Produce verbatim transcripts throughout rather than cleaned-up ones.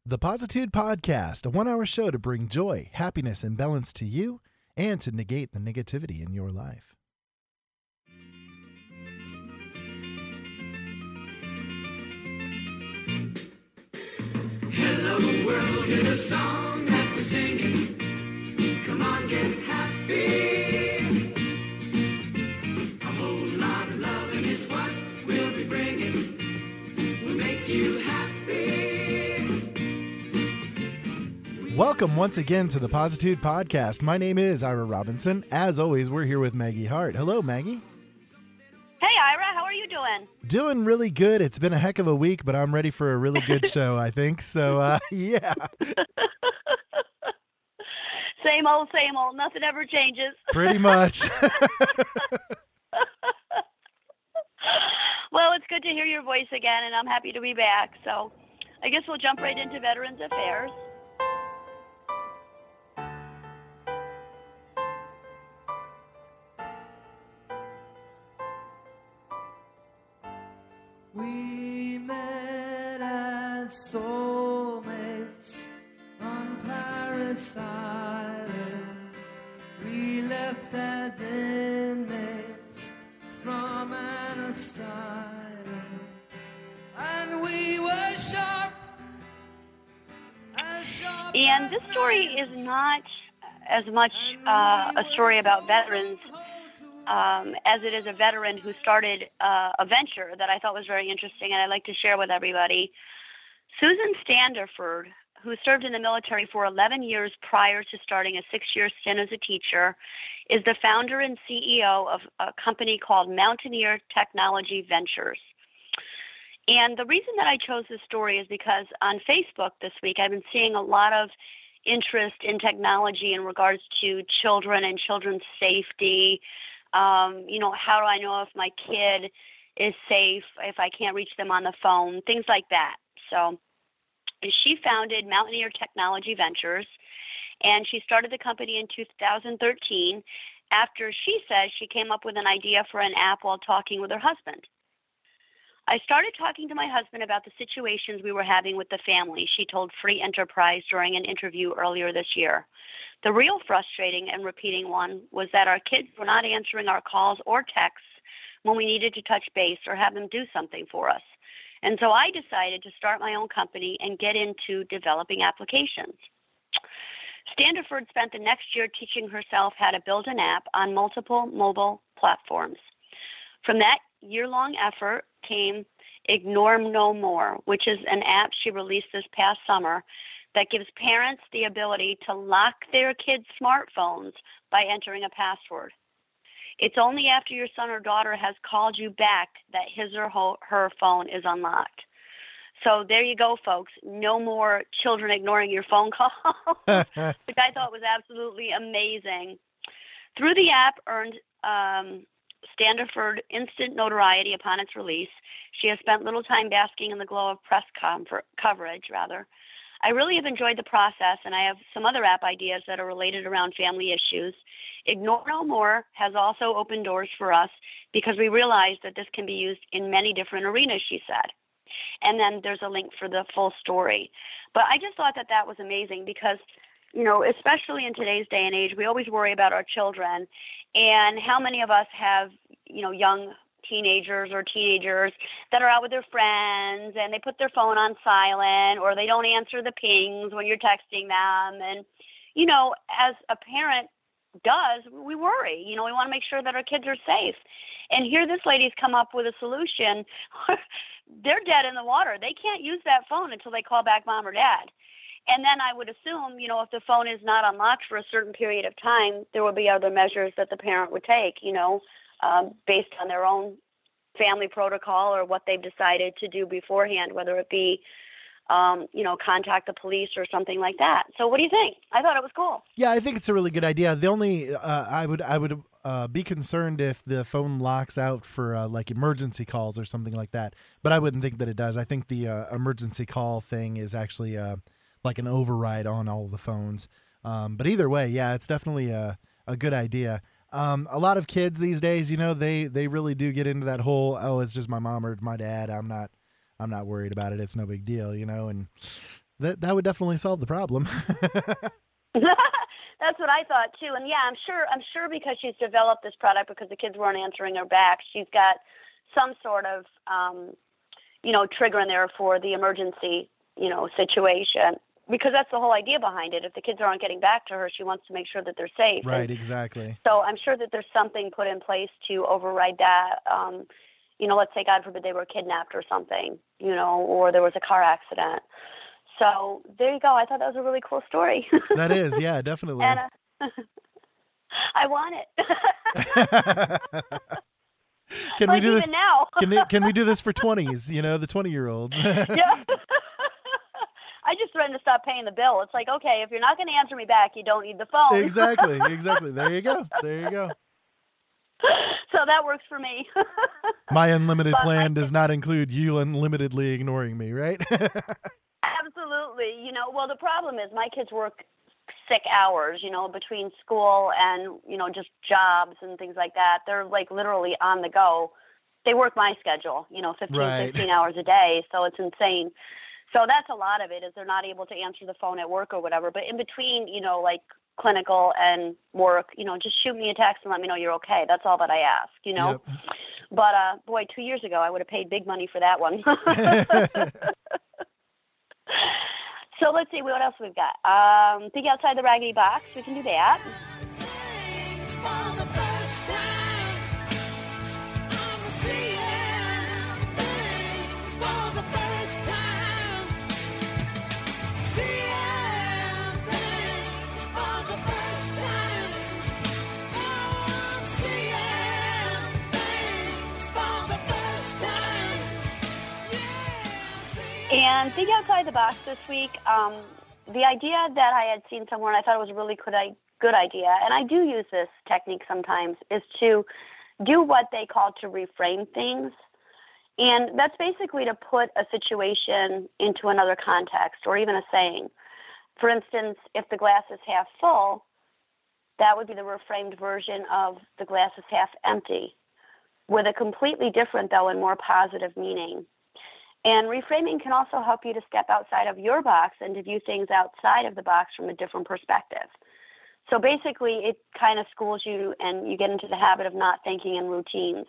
The Positude Podcast, a one-hour show to bring joy, happiness, and balance to you and to negate the negativity in your life. Hello world, hear the song that we're singing. Come on, get happy. A whole lot of loving is what we'll be bringing. We'll make you happy. Welcome once again to the Positude Podcast. My name is Ira Robinson. As always, we're here with Maggie Hart. Hello, Maggie. Hey, Ira, how are you doing? Doing really good. It's been a heck of a week, but I'm ready for a really good show, I think. So, uh, yeah. Same old, same old. Nothing ever changes. Pretty much. Well, it's good to hear your voice again, and I'm happy to be back. So I guess we'll jump right into Veterans Affairs. We met as soulmates on Paris Island. We left as inmates from an asylum. And we were sharp as sharp And this story is not as much uh, a story about veterans um, as it is a veteran who started uh, a venture that I thought was very interesting and I'd like to share with everybody. Susan Standerford, who served in the military for eleven years prior to starting a six-year stint as a teacher, is the founder and C E O of a company called Mountaineer Technology Ventures. And the reason that I chose this story is because on Facebook this week, I've been seeing a lot of interest in technology in regards to children and children's safety. Um, you know, how do I know if my kid is safe, if I can't reach them on the phone, things like that. So she founded Mountaineer Technology Ventures, and she started the company in two thousand thirteen after she says she came up with an idea for an app while talking with her husband. I started talking to my husband about the situations we were having with the family, she told Free Enterprise during an interview earlier this year. The real frustrating and repeating one was that our kids were not answering our calls or texts when we needed to touch base or have them do something for us. And so I decided to start my own company and get into developing applications. Standerford spent the next year teaching herself how to build an app on multiple mobile platforms. From that year-long effort came Ignore No More, which is an app she released this past summer that gives parents the ability to lock their kids' smartphones by entering a password. It's only after your son or daughter has called you back that his or her phone is unlocked. So there you go, folks. No more children ignoring your phone calls, which I thought was absolutely amazing. Through the app earned um, Standerford instant notoriety upon its release. She has spent little time basking in the glow of press com- coverage, rather. I really have enjoyed the process, and I have some other app ideas that are related around family issues. Ignore No More has also opened doors for us because we realized that this can be used in many different arenas, she said. And then there's a link for the full story. But I just thought that that was amazing because, you know, especially in today's day and age, we always worry about our children. And how many of us have, you know, young teenagers or teenagers that are out with their friends and they put their phone on silent or they don't answer the pings when you're texting them. And, you know, as a parent does, we worry. You know, we want to make sure that our kids are safe. And here this lady's come up with a solution. They're dead in the water. They can't use that phone until they call back mom or dad. And then I would assume, you know, if the phone is not unlocked for a certain period of time, there will be other measures that the parent would take, you know, um, based on their own family protocol or what they've decided to do beforehand, whether it be, um, you know, contact the police or something like that. So what do you think? I thought it was cool. Yeah, I think it's a really good idea. The only uh, I would I would uh, be concerned if the phone locks out for uh, like emergency calls or something like that. But I wouldn't think that it does. I think the uh, emergency call thing is actually uh, like an override on all the phones. Um, but either way, yeah, it's definitely a, a good idea. Um, a lot of kids these days, you know, they, they really do get into that whole, oh, it's just my mom or my dad. I'm not, I'm not worried about it. It's no big deal, you know? And That that would definitely solve the problem. That's what I thought too. And yeah, I'm sure I'm sure because she's developed this product because the kids weren't answering her back, she's got some sort of um, you know, trigger in there for the emergency, you know, situation. Because that's the whole idea behind it. If the kids aren't getting back to her, she wants to make sure that they're safe. Right, and exactly. so I'm sure that there's something put in place to override that. Um, you know, let's say, God forbid, they were kidnapped or something, you know, or there was a car accident. So there you go. I thought that was a really cool story. That is, yeah, definitely. And uh, I want it. Can like we do even this now? can, we, can we do this for twenties, you know, the twenty-year-olds? Yeah. I just threatened to stop paying the bill. It's like, okay, if you're not going to answer me back, you don't need the phone. Exactly, exactly. There you go. There you go. So that works for me. My unlimited But plan my does not include you unlimitedly ignoring me, right? Absolutely. You know, well, the problem is my kids work sick hours, you know, between school and, you know, just jobs and things like that. They're like literally on the go. They work my schedule, you know, fifteen, Right. sixteen hours a day. So it's insane. So that's a lot of it is they're not able to answer the phone at work or whatever. But in between, you know, like clinical and work, you know, just shoot me a text and let me know you're okay. That's all that I ask, you know. Yep. But, uh, boy, two years ago, I would have paid big money for that one. So let's see what else we've got. Um, think outside the raggedy box. We can do that. Things for the first time. I'm seeing things for the first time. Seeing things for the first time. Oh, I'm seeing things for the first time. Yeah, seeing. And think outside the box this week. Um, the idea that I had seen somewhere, and I thought it was a really good, i- good idea, and I do use this technique sometimes, is to do what they call to reframe things. And that's basically to put a situation into another context or even a saying. For instance, if the glass is half full, that would be the reframed version of the glass is half empty, with a completely different, though, and more positive meaning. And reframing can also help you to step outside of your box and to view things outside of the box from a different perspective. So basically, it kind of schools you and you get into the habit of not thinking in routines.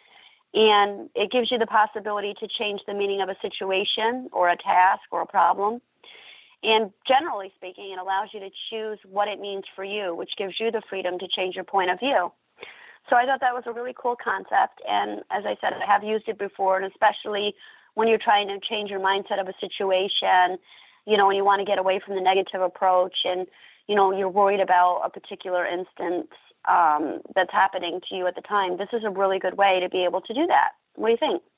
And it gives you the possibility to change the meaning of a situation or a task or a problem. And generally speaking, it allows you to choose what it means for you, which gives you the freedom to change your point of view. So I thought that was a really cool concept. And as I said, I have used it before, and especially when you're trying to change your mindset of a situation, you know, when you want to get away from the negative approach and, you know, you're worried about a particular instance um, that's happening to you at the time, this is a really good way to be able to do that. What do you think?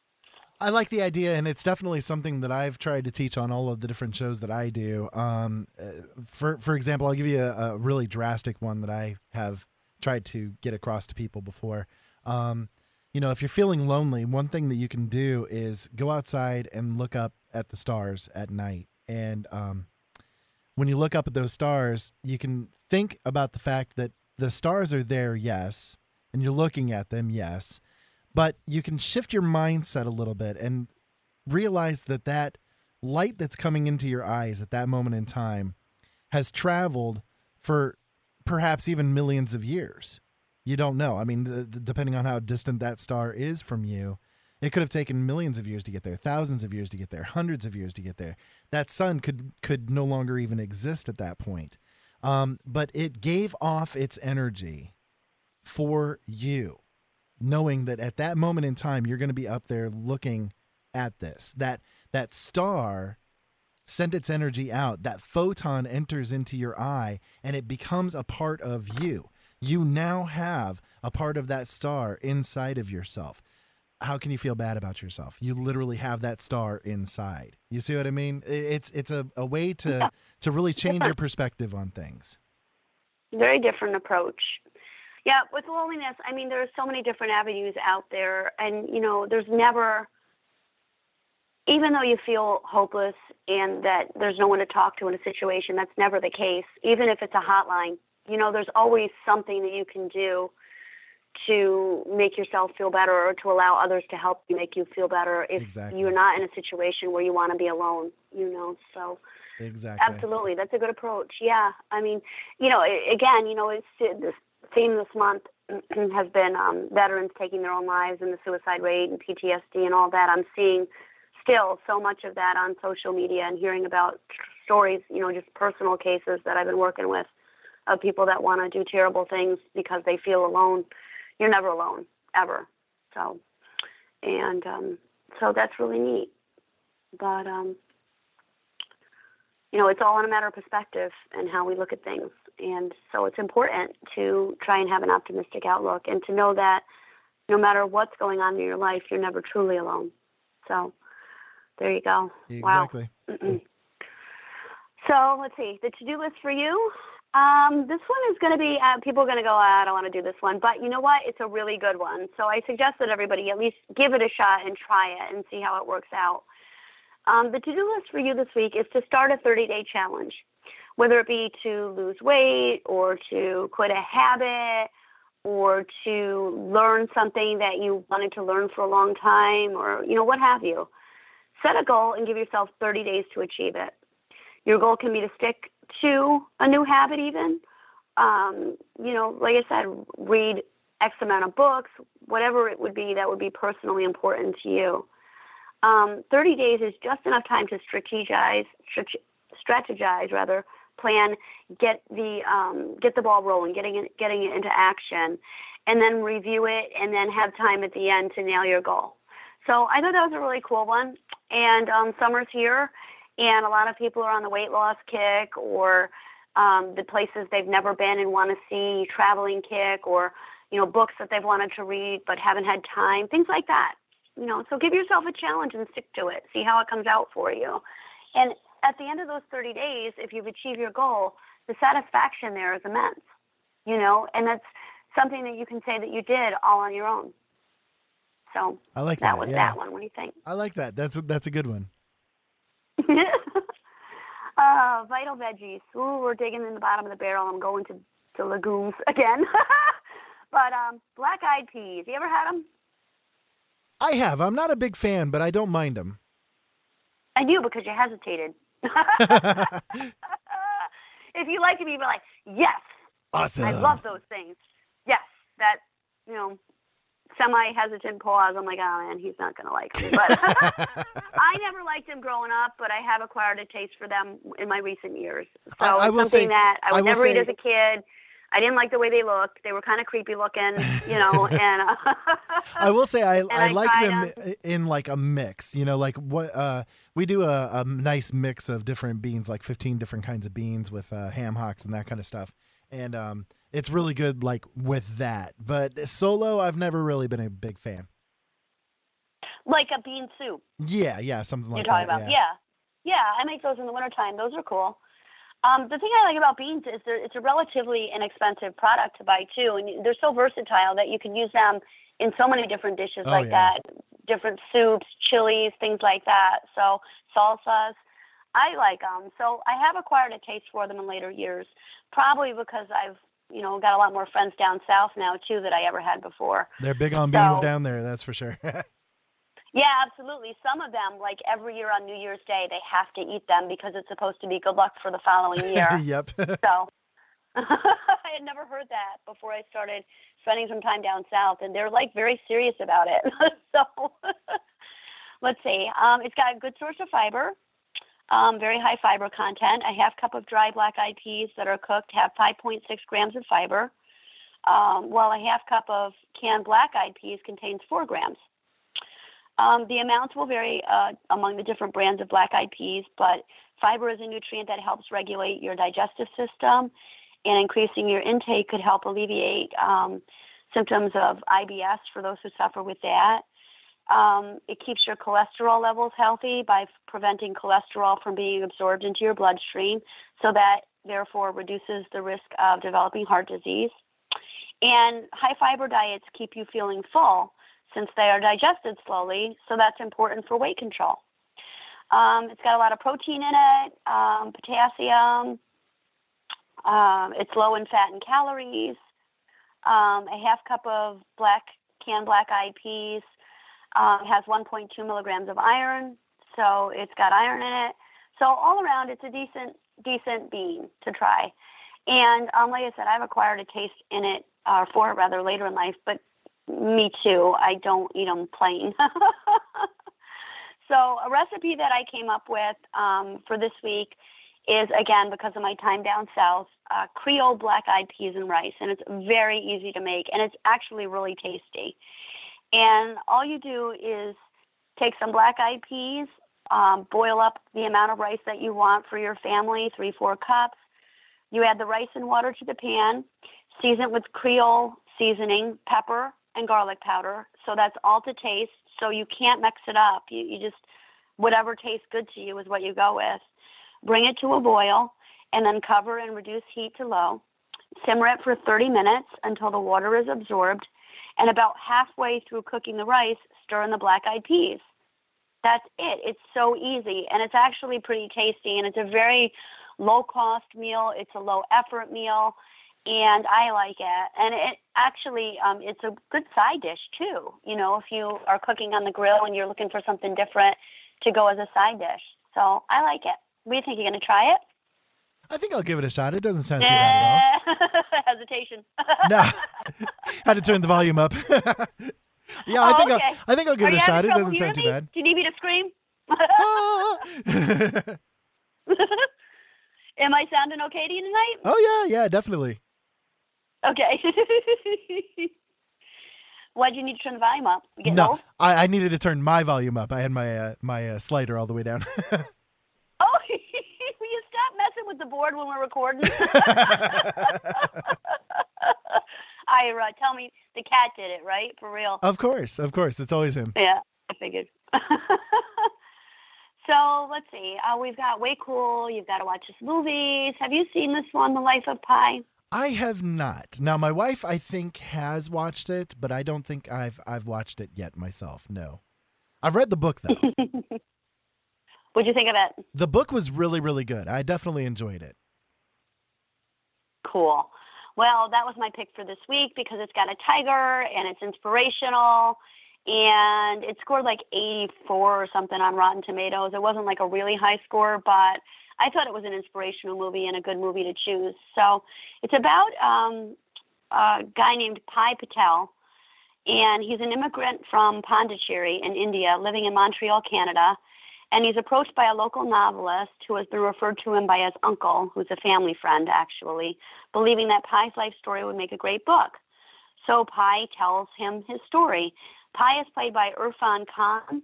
I like the idea, and it's definitely something that I've tried to teach on all of the different shows that I do. Um, uh, for for example, I'll give you a, a really drastic one that I have tried to get across to people before. Um, you know, if you're feeling lonely, one thing that you can do is go outside and look up at the stars at night. And um, when you look up at those stars, you can think about the fact that the stars are there, yes, and you're looking at them, yes, but you can shift your mindset a little bit and realize that that light that's coming into your eyes at that moment in time has traveled for perhaps even millions of years. You don't know. I mean, the, the, depending on how distant that star is from you, it could have taken millions of years to get there, thousands of years to get there, hundreds of years to get there. That sun could could no longer even exist at that point. Um, but it gave off its energy for you, knowing that at that moment in time, you're going to be up there looking at this. That that star sent its energy out. That photon enters into your eye, and it becomes a part of you. You now have a part of that star inside of yourself. How can you feel bad about yourself? You literally have that star inside. You see what I mean? It's it's a, a way to, to really change your perspective on things. Very different approach. Yeah, with loneliness, I mean, there are so many different avenues out there. And, you know, there's never, even though you feel hopeless and that there's no one to talk to in a situation, that's never the case. Even if it's a hotline, you know, there's always something that you can do to make yourself feel better or to allow others to help you make you feel better if Exactly. you're not in a situation where you want to be alone, you know. So Exactly. absolutely, that's a good approach. Yeah, I mean, you know, a- again, you know, it's this theme this month has been um, veterans taking their own lives and the suicide rate and P T S D and all that. I'm seeing still so much of that on social media and hearing about stories, you know, just personal cases that I've been working with of people that want to do terrible things because they feel alone. You're never alone, ever. So, and um, so that's really neat. But, um, you know, it's all in a matter of perspective and how we look at things. And so it's important to try and have an optimistic outlook and to know that no matter what's going on in your life, you're never truly alone. So there you go. Exactly. Wow. So let's see, the to-do list for you. Um, this one is going to be, uh, people are going to go, I don't want to do this one. But you know what? It's a really good one. So I suggest that everybody at least give it a shot and try it and see how it works out. Um, the to-do list for you this week is to start a thirty-day challenge, whether it be to lose weight or to quit a habit or to learn something that you wanted to learn for a long time or, you know, what have you. Set a goal and give yourself thirty days to achieve it. Your goal can be to stick to a new habit even. Um, you know, like I said, read X amount of books, whatever it would be that would be personally important to you. Um, thirty days is just enough time to strategize, strategize rather, plan, get the um, get the ball rolling, getting it, getting it into action, and then review it, and then have time at the end to nail your goal. So I thought that was a really cool one. And um, summer's here, and a lot of people are on the weight loss kick, or um, the places they've never been and want to see, traveling kick, or you know, books that they've wanted to read but haven't had time, things like that. You know, so give yourself a challenge and stick to it. See how it comes out for you. And at the end of those thirty days, if you've achieved your goal, the satisfaction there is immense. You know, and that's something that you can say that you did all on your own. So I like that that. was Yeah. that one. What do you think? I like that. That's a, that's a good one. uh, Vital Veggies. Ooh, we're digging in the bottom of the barrel. I'm going to, to legumes again. But um, black eyed peas. You ever had them? I have. I'm not a big fan, but I don't mind them. I knew because you hesitated. If you liked them, you'd be like, yes. Awesome. I love those things. Yes. That, you know, semi-hesitant pause. I'm like, oh, man, he's not going to like them. But I never liked them growing up, but I have acquired a taste for them in my recent years. So I- I it's will something say- that I I would will never eat say- as a kid. I didn't like the way they looked. They were kind of creepy looking, you know, and uh, I will say I, I, I like tried them them. in like a mix, you know, like what uh we do a, a nice mix of different beans, like fifteen different kinds of beans with uh, ham hocks and that kind of stuff. And um it's really good like with that. But solo, I've never really been a big fan. like a bean soup. Yeah, yeah, something like You're talking that. about, yeah. yeah. Yeah, I make those in the wintertime. Those are cool. Um, the thing I like about beans is they're, it's a relatively inexpensive product to buy too, and they're so versatile that you can use them in so many different dishes Oh, like yeah. that, different soups, chilies, things like that. So salsas, I like them. So I have acquired a taste for them in later years, probably because I've you know got a lot more friends down south now too that I ever had before. They're big on beans So- down there, that's for sure. Yeah, absolutely. Some of them, like every year on New Year's Day, they have to eat them because it's supposed to be good luck for the following year. Yep. So I had never heard that before I started spending some time down south, and they're like very serious about it. So let's see. Um, it's got a good source of fiber, um, very high fiber content. A half cup of dry black-eyed peas that are cooked have five point six grams of fiber, um, while a half cup of canned black-eyed peas contains four grams. Um, the amounts will vary uh, among the different brands of black-eyed peas, but fiber is a nutrient that helps regulate your digestive system, and increasing your intake could help alleviate um, symptoms of I B S for those who suffer with that. Um, it keeps your cholesterol levels healthy by f- preventing cholesterol from being absorbed into your bloodstream, so that therefore reduces the risk of developing heart disease. And high-fiber diets keep you feeling full, since they are digested slowly, so that's important for weight control. Um, it's got a lot of protein in it, um, potassium. Um, it's low in fat and calories. Um, a half cup of black canned black-eyed peas um, has one point two milligrams of iron, so it's got iron in it. So all around, it's a decent decent bean to try. And um, like I said, I've acquired a taste in it, or for it rather, later in life, but me too. I don't eat them plain. So a recipe that I came up with um, for this week is, again, because of my time down south, uh, Creole black-eyed peas and rice. And it's very easy to make, and it's actually really tasty. And all you do is take some black-eyed peas, um, boil up the amount of rice that you want for your family, three, four cups. You add the rice and water to the pan, season it with Creole seasoning, pepper, and garlic powder. So that's all to taste. So you can't mix it up. You, you just, whatever tastes good to you is what you go with. Bring it to a boil, and then cover and reduce heat to low. Simmer it for thirty minutes until the water is absorbed. And about halfway through cooking the rice, stir in the black-eyed peas. That's it. It's so easy, and it's actually pretty tasty, and it's a very low-cost meal. It's a low-effort meal, and I like it. And it actually, um, it's a good side dish, too, you know, if you are cooking on the grill and you're looking for something different to go as a side dish. So I like it. What do you think? You're going to try it? I think I'll give it a shot. It doesn't sound too bad at all. Hesitation. No, had to turn the volume up. Yeah, I Oh, think okay. I'll, I think I'll give Are it a you shot. having It trouble doesn't sound too hearing me? bad. Do you need me to scream? Ah. Am I sounding okay to you tonight? Oh yeah, yeah, definitely. Okay. Why'd you need to turn the volume up? You getting No, old? I, I needed to turn my volume up. I had my uh, my uh, slider all the way down. Oh, will you stop messing with the board when we're recording? Ira, tell me, the cat did it, right? For real? Of course, of course, it's always him. Yeah, I figured. So let's see. Uh, we've got Way Cool. You've got to watch his movies. Have you seen this one, The Life of Pi? I have not. Now, my wife, I think, has watched it, but I don't think I've I've watched it yet myself. No, I've read the book though. What'd you think of it? The book was really, really good. I definitely enjoyed it. Cool. Well, that was my pick for this week because it's got a tiger and it's inspirational, and it scored like eighty-four or something on Rotten Tomatoes. It wasn't like a really high score, but I thought it was an inspirational movie and a good movie to choose. So it's about um, a guy named Pi Patel, and he's an immigrant from Pondicherry in India, living in Montreal, Canada. And he's approached by a local novelist who has been referred to him by his uncle, who's a family friend, actually, believing that Pi's life story would make a great book. So Pi tells him his story. Pi is played by Irfan Khan.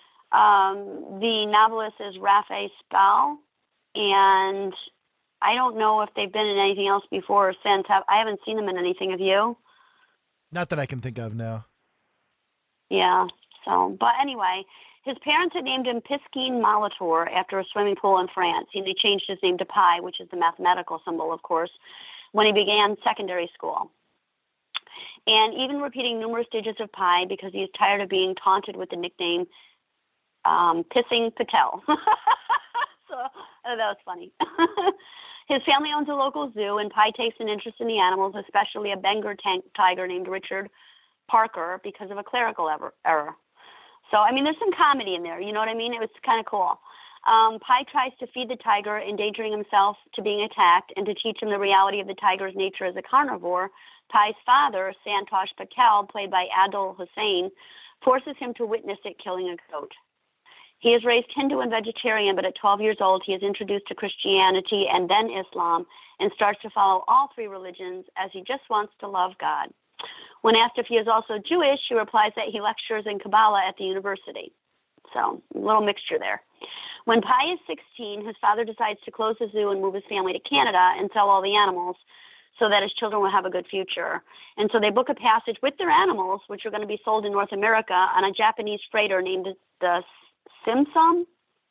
Um, the novelist is Rafe Spall. And I don't know if they've been in anything else before or since. I haven't seen them in anything. Have you? Not that I can think of, no. Yeah. So, but anyway, his parents had named him Piscine Molitor after a swimming pool in France. And they changed his name to Pi, which is the mathematical symbol, of course, when he began secondary school. And even repeating numerous digits of pi because he's tired of being taunted with the nickname um, Pissing Patel. So oh, that was funny. His family owns a local zoo, and Pi takes an interest in the animals, especially a Bengal tank tiger named Richard Parker, because of a clerical error. So, I mean, there's some comedy in there. You know what I mean? It was kind of cool. Um, Pi tries to feed the tiger, endangering himself to being attacked, and to teach him the reality of the tiger's nature as a carnivore. Pi's father, Santosh Patel, played by Adil Hussain, forces him to witness it killing a goat. He is raised Hindu and vegetarian, but at twelve years old, he is introduced to Christianity and then Islam and starts to follow all three religions as he just wants to love God. When asked if he is also Jewish, he replies that he lectures in Kabbalah at the university. So, a little mixture there. When Pi is sixteen, his father decides to close the zoo and move his family to Canada and sell all the animals so that his children will have a good future. And so they book a passage with their animals, which are going to be sold in North America, on a Japanese freighter named the Simsum.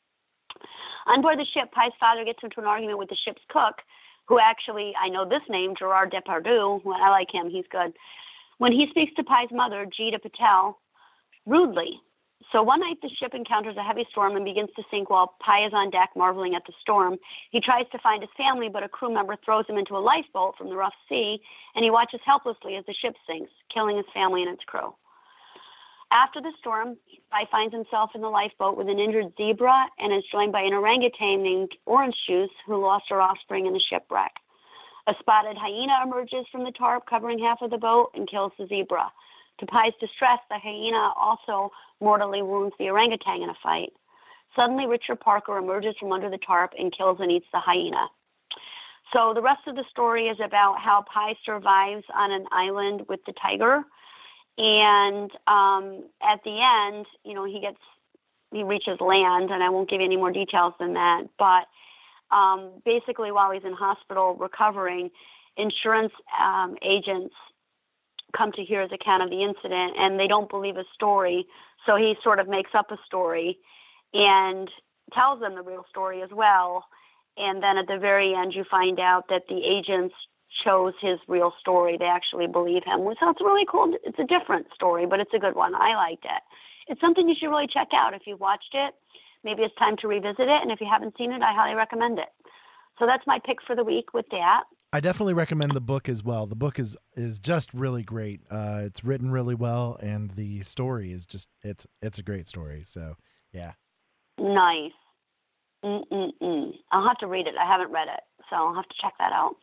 On board the ship, Pi's father gets into an argument with the ship's cook, who actually, I know this name, Gerard Depardieu. I like him. He's good. When he speaks to Pi's mother, Geeta Patel, rudely, So one night the ship encounters a heavy storm and begins to sink while Pi is on deck marveling at the storm. He tries to find his family, but a crew member throws him into a lifeboat from the rough sea, and he watches helplessly as the ship sinks, killing his family and its crew. After the storm, Pi finds himself in the lifeboat with an injured zebra and is joined by an orangutan named Orange Juice, who lost her offspring in the shipwreck. A spotted hyena emerges from the tarp covering half of the boat and kills the zebra. To Pi's distress, the hyena also mortally wounds the orangutan in a fight. Suddenly, Richard Parker emerges from under the tarp and kills and eats the hyena. So the rest of the story is about how Pi survives on an island with the tiger. And um, at the end, you know, he gets, he reaches land, and I won't give you any more details than that. But um, basically, while he's in hospital recovering, insurance um, agents come to hear his account of the incident, and they don't believe his story. So he sort of makes up a story and tells them the real story as well. And then at the very end, you find out that the agents chose his real story. They actually believe him. So it's really cool. It's a different story, but it's a good one. I liked it. It's something you should really check out if you've watched it. Maybe it's time to revisit it. And if you haven't seen it, I highly recommend it. So that's my pick for the week with that. I definitely recommend the book as well. The book is is just really great. Uh, it's written really well, and the story is just it's it's a great story. So yeah, nice. Mm-mm-mm. I'll have to read it. I haven't read it, so I'll have to check that out.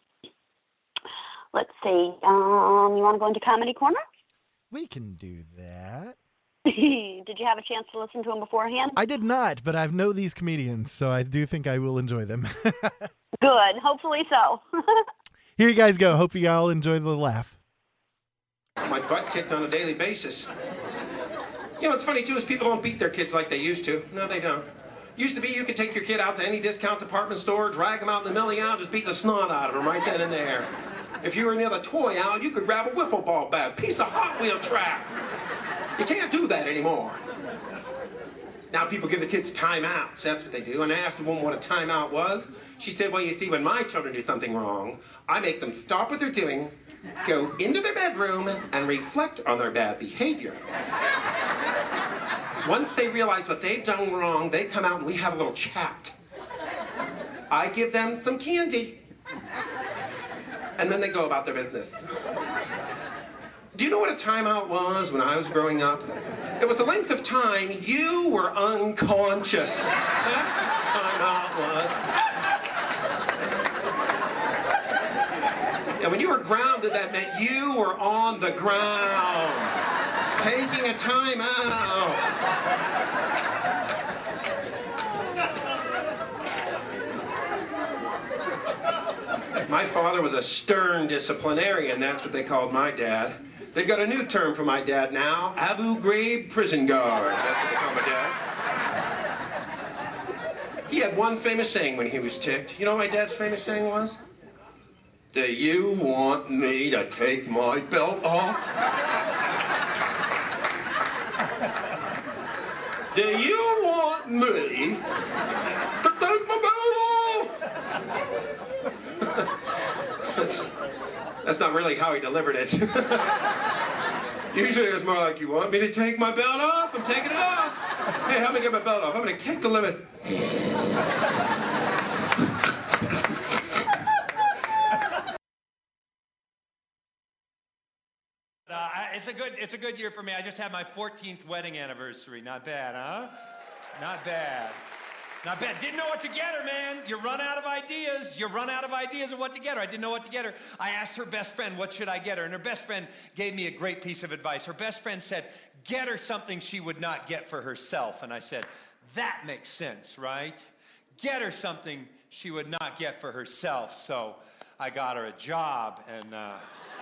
Let's see. Um, you want to go into Comedy Corner? We can do that. Did you have a chance to listen to him beforehand? I did not, but I know these comedians, so I do think I will enjoy them. Good. Hopefully so. Here you guys go. Hope you all enjoy the laugh. My butt kicked on a daily basis. You know, what's funny, too, is people don't beat their kids like they used to. No, they don't. Used to be you could take your kid out to any discount department store, drag them out in the middle of the aisle, just beat the snot out of them right then and there. If you were near the toy aisle, you could grab a wiffle ball bat, piece of Hot Wheel track. You can't do that anymore. Now people give the kids timeouts. That's what they do. And I asked a woman what a timeout was. She said, well, you see, when my children do something wrong, I make them stop what they're doing, go into their bedroom, and reflect on their bad behavior. Once they realize what they've done wrong, they come out and we have a little chat. I give them some candy. And then they go about their business. Do you know what a timeout was when I was growing up? It was the length of time you were unconscious. That's what timeout was. And when you were grounded, that meant you were on the ground, taking a timeout. My father was a stern disciplinarian. That's what they called my dad. They've got a new term for my dad now, Abu Ghraib prison guard. That's what they call my dad. He had one famous saying when he was ticked. You know what my dad's famous saying was? Do you want me to take my belt off? Do you want me to take my belt off? that's, that's not really how he delivered it. Usually it was more like, you want me to take my belt off? I'm taking it off. Hey, help me get my belt off. I'm going to kick the limit. Uh, it's a good, it's a good year for me. I just had my fourteenth wedding anniversary. Not bad, huh? Not bad. Not bad. Didn't know what to get her, man. You run out of ideas. You run out of ideas of what to get her. I didn't know what to get her. I asked her best friend, what should I get her? And her best friend gave me a great piece of advice. Her best friend said, get her something she would not get for herself. And I said, that makes sense, right? Get her something she would not get for herself. So I got her a job, and uh,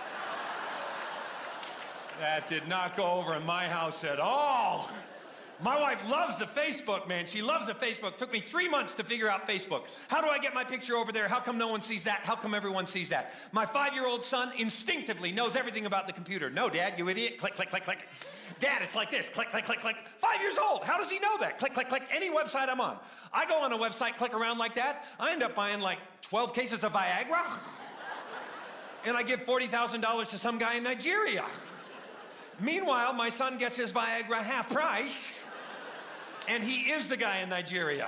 that did not go over in my house at all. My wife loves the Facebook, man. She loves the Facebook. Took me three months to figure out Facebook. How do I get my picture over there? How come no one sees that? How come everyone sees that? My five-year-old son instinctively knows everything about the computer. No, Dad, you idiot. Click, click, click, click. Dad, it's like this. Click, click, click, click. Five years old. How does he know that? Click, click, click. Any website I'm on. I go on a website, click around like that. I end up buying like twelve cases of Viagra. And I give forty thousand dollars to some guy in Nigeria. Meanwhile, my son gets his Viagra half price. And he is the guy in Nigeria.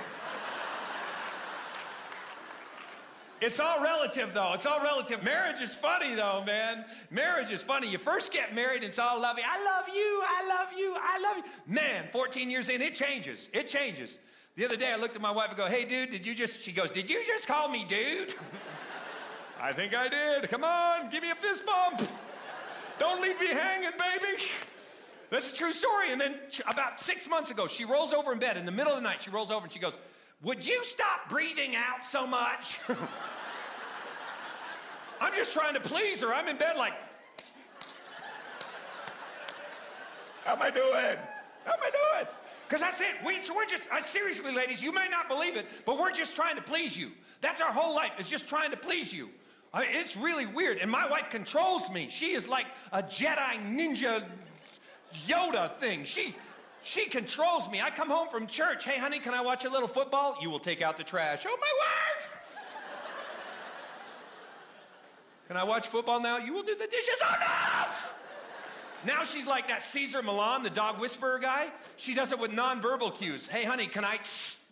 It's all relative, though. It's all relative. Marriage is funny, though, man. Marriage is funny. You first get married, it's all lovey. I love you, I love you, I love you. Man, fourteen years in, it changes. It changes. The other day, I looked at my wife and go, hey, dude, did you just, she goes, did you just call me dude? I think I did. Come on, give me a fist bump. Don't leave me hanging, baby. That's a true story. And then about six months ago, she rolls over in bed in the middle of the night. She rolls over and she goes, would you stop breathing out so much? I'm just trying to please her. I'm in bed like, how am I doing? How am I doing? Because that's it. We, we're just, I, seriously, ladies, you may not believe it, but we're just trying to please you. That's our whole life, is just trying to please you. I mean, it's really weird. And my wife controls me. She is like a Jedi ninja Yoda thing. She, she controls me. I come home from church. Hey, honey, can I watch a little football? You will take out the trash. Oh, my word! Can I watch football now? You will do the dishes. Oh, no! Now she's like that Caesar Milan, the dog whisperer guy. She does it with nonverbal cues. Hey, honey, can I...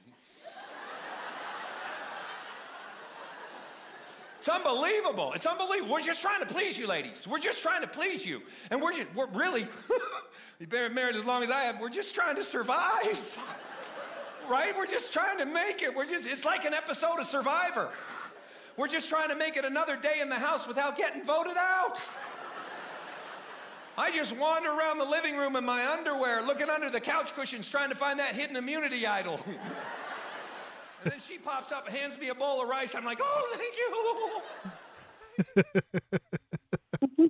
It's unbelievable. It's unbelievable. We're just trying to please you, ladies. We're just trying to please you. And we're, just, we're really, you've been married as long as I have, we're just trying to survive. Right? We're just trying to make it. We're just, it's like an episode of Survivor. We're just trying to make it another day in the house without getting voted out. I just wander around the living room in my underwear, looking under the couch cushions, trying to find that hidden immunity idol. And then she pops up and hands me a bowl of rice. I'm like, oh, thank you.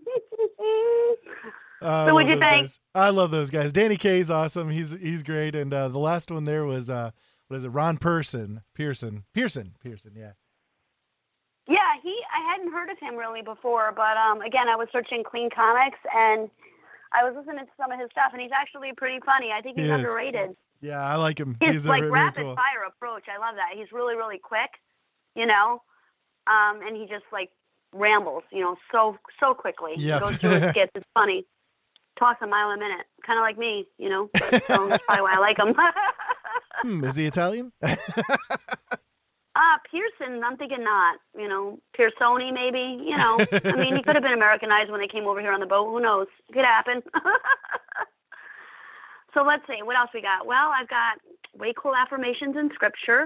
Uh, So what'd you those think? guys. I love those guys. Danny Kaye's awesome. He's he's great. And uh, the last one there was uh, what is it? Ron Person, Pearson, Pearson, Pearson. Yeah. Yeah, he. I hadn't heard of him really before, but um, again, I was searching clean comics and I was listening to some of his stuff, and he's actually pretty funny. I think he's He is. underrated. Yeah, I like him. His He's a like very rapid cool. fire approach. I love that. He's really, really quick, you know, um, and he just like rambles, you know, so so quickly. Yep. He goes through his skits. It's funny. Talks a mile a minute, kind of like me, you know. But, so that's probably why I like him. Hmm, is he Italian? Ah, uh, Pearson, I'm thinking not, you know, Pearsoni maybe, you know. I mean, he could have been Americanized when they came over here on the boat. Who knows? It could happen. So let's see, what else we got? Well, I've got way cool affirmations in Scripture.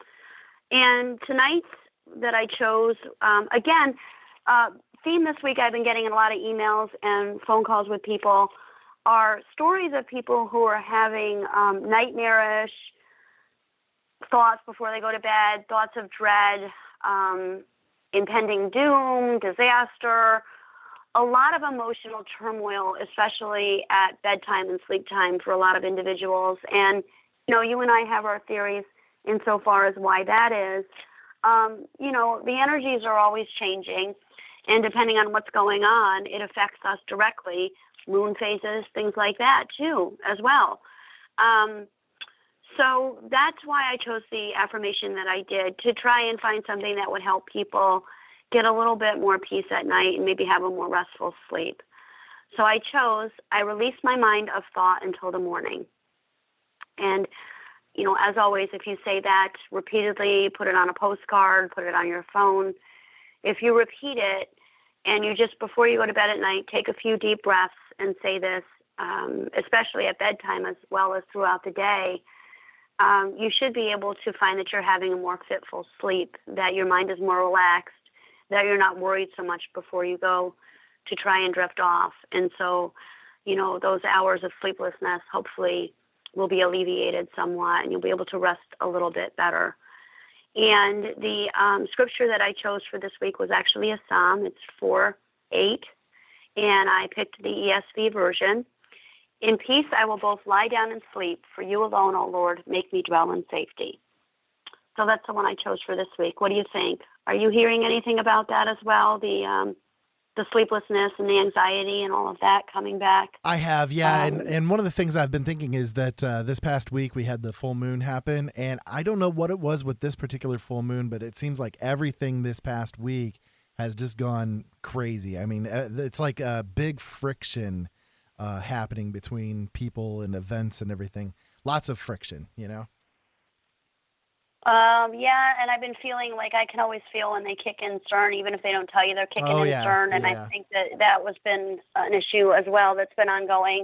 And tonight's that I chose, um, again, uh, theme this week I've been getting a lot of emails and phone calls with people are stories of people who are having um, nightmarish thoughts before they go to bed, thoughts of dread, um, impending doom, disaster, a lot of emotional turmoil, especially at bedtime and sleep time for a lot of individuals. And, you know, you and I have our theories insofar as why that is. Um, you know, the energies are always changing, and depending on what's going on, it affects us directly, moon phases, things like that, too, as well. Um, So that's why I chose the affirmation that I did, to try and find something that would help people get a little bit more peace at night and maybe have a more restful sleep. So I chose, I release my mind of thought until the morning. And, you know, as always, if you say that repeatedly, put it on a postcard, put it on your phone. If you repeat it and you just, before you go to bed at night, take a few deep breaths and say this, um, especially at bedtime as well as throughout the day, Um, you should be able to find that you're having a more fitful sleep, that your mind is more relaxed, that you're not worried so much before you go to try and drift off. And so, you know, those hours of sleeplessness hopefully will be alleviated somewhat, and you'll be able to rest a little bit better. And the um, scripture that I chose for this week was actually a psalm. It's four eight, and I picked the E S V version. In peace I will both lie down and sleep, for you alone, O Lord, make me dwell in safety. So that's the one I chose for this week. What do you think? Are you hearing anything about that as well? The um, the sleeplessness and the anxiety and all of that coming back? I have, yeah. Um, and, and one of the things I've been thinking is that uh, this past week we had the full moon happen, and I don't know what it was with this particular full moon, but it seems like everything this past week has just gone crazy. I mean, uh, it's like a big friction Uh, happening between people and events and everything. lots of friction, you know? Um, yeah, and I've been feeling like I can always feel when they kick in CERN, even if they don't tell you they're kicking Oh, in yeah, CERN, and yeah. I think that that was been an issue as well that's been ongoing.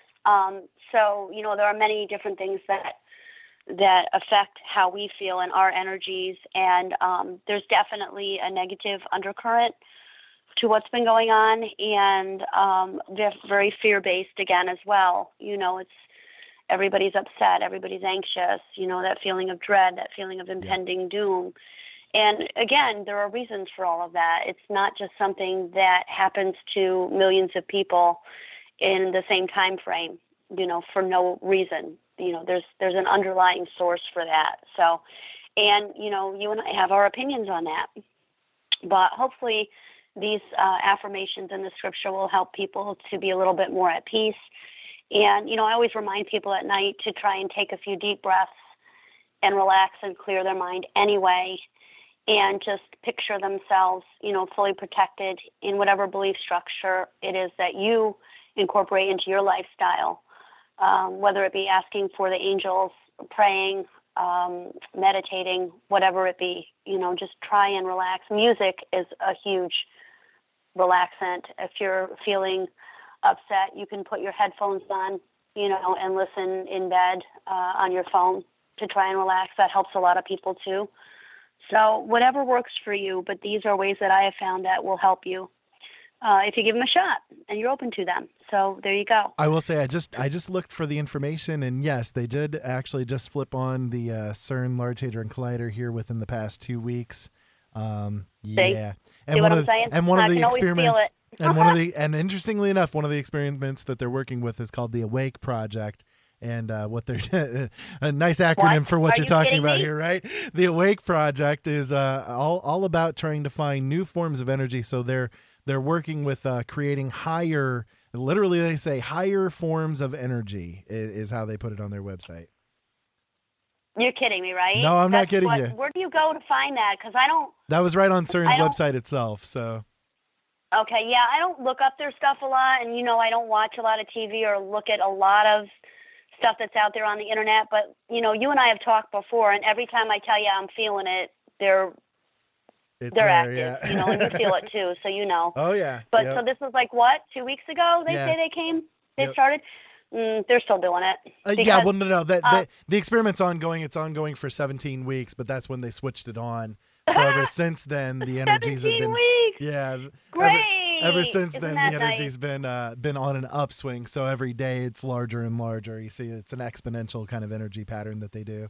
Um, so, you know, there are many different things that that affect how we feel and our energies, and um, there's definitely a negative undercurrent to what's been going on, and um, they're very fear-based again as well. You know, it's everybody's upset, everybody's anxious, you know, that feeling of dread, that feeling of impending doom. And again, there are reasons for all of that. It's not just something that happens to millions of people in the same time frame, you know, for no reason. You know, there's there's an underlying source for that. So, and, you know, you and I have our opinions on that. But hopefully these uh, affirmations in the scripture will help people to be a little bit more at peace. And, you know, I always remind people at night to try and take a few deep breaths and relax and clear their mind anyway, and just picture themselves, you know, fully protected in whatever belief structure it is that you incorporate into your lifestyle, um, whether it be asking for the angels, praying, um, meditating, whatever it be. You know, just try and relax. Music is a huge relaxant. If you're feeling upset, you can put your headphones on, you know, and listen in bed uh, on your phone to try and relax. That helps a lot of people too. So whatever works for you, but these are ways that I have found that will help you uh, if you give them a shot and you're open to them. So there you go. I will say I just I just looked for the information, and yes, they did actually just flip on the uh, CERN Large Hadron Collider here within the past two weeks. Um, yeah, and See one what of I'm saying? and one I of the can always feel experiments, it. and one of the and interestingly enough, one of the experiments that they're working with is called the Awake Project. And uh, what they're a nice acronym What? for what Are you're you talking kidding about me? here, right? The Awake Project is uh, all all about trying to find new forms of energy. So they're they're working with uh, creating higher, literally they say higher forms of energy is, is how they put it on their website. You're kidding me, right? No, I'm not That's kidding what, you. Where do you go to find that? Because I don't. That was right on CERN's I don't- website itself. So Okay, yeah, I don't look up their stuff a lot, and you know, I don't watch a lot of T V or look at a lot of stuff that's out there on the internet. But you know, you and I have talked before, and every time I tell you I'm feeling it, they're it's they're there, active, yeah. you know, and you feel it too, so you know. Oh yeah. But Yep. so this was like what, two weeks ago? They Yeah. say they came, they Yep. started. Mm, they're still doing it. Uh, yeah, Because, well, no, no, that uh, the, the experiment's ongoing. It's ongoing for seventeen weeks, but that's when they switched it on. So ever since then, the energies have seventeen been weeks. yeah. th- Great. Ever, ever since Isn't then, that the nice? energy's been uh, been on an upswing. So every day it's larger and larger. You see, it's an exponential kind of energy pattern that they do.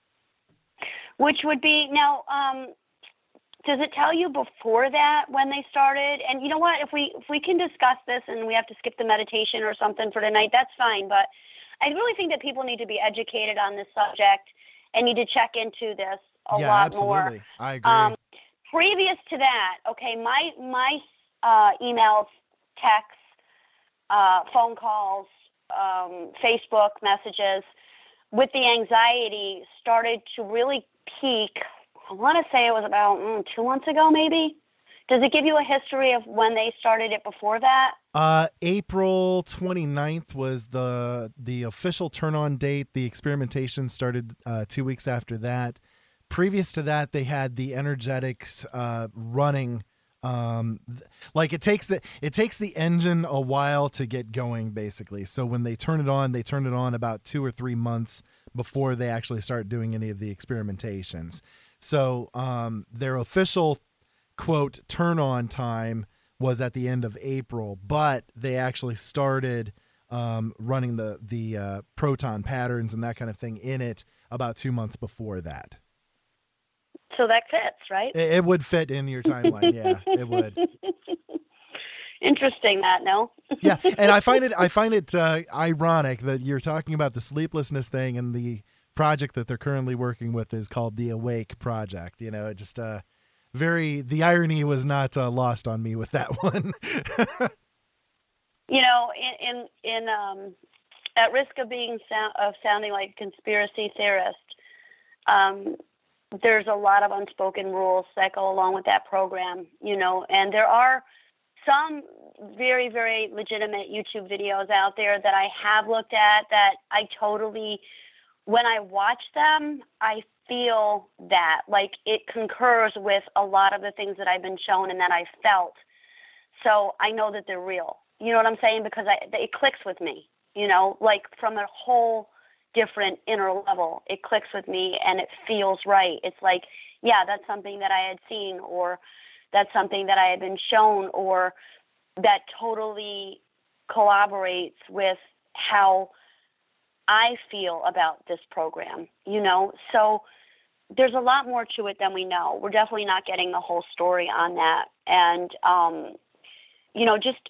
Which would be now. Um, does it tell you before that when they started? And you know what? If we if we can discuss this and we have to skip the meditation or something for tonight, that's fine. But I really think that people need to be educated on this subject and need to check into this a yeah, lot absolutely. more. I agree. Um, previous to that, okay, my my uh, emails, texts, uh, phone calls, um, Facebook messages with the anxiety started to really peak. I want to say it was about mm, two months ago, maybe. Does it give you a history of when they started it before that? Uh, April twenty-ninth was the the official turn on date. The experimentation started uh, two weeks after that. Previous to that, they had the energetics uh, running. Um, th- like it takes the it takes the engine a while to get going, basically. So when they turn it on, they turn it on about two or three months before they actually start doing any of the experimentations. So um, their official quote turn on time was at the end of April, but they actually started um, running the the uh, proton patterns and that kind of thing in it about two months before that. So that fits, right? It, it would fit in your timeline, yeah, it would. Interesting that, no? Yeah, and I find it I find it uh, ironic that you're talking about the sleeplessness thing, and the project that they're currently working with is called the Awake Project. You know, it just uh, very the irony was not uh, lost on me with that one. You know, in in, in um, at risk of being sound, of sounding like a conspiracy theorist, um, there's a lot of unspoken rules that go along with that program. You know, and there are some very, very legitimate YouTube videos out there that I have looked at that I totally when I watch them, I feel that, like, it concurs with a lot of the things that I've been shown and that I felt. So I know that they're real. You know what I'm saying? Because I, it clicks with me, you know, like from a whole different inner level. It clicks with me and it feels right. It's like, yeah, that's something that I had seen, or that's something that I had been shown, or that totally collaborates with how I feel about this program, you know? So there's a lot more to it than we know. We're definitely not getting the whole story on that. And, um, you know, just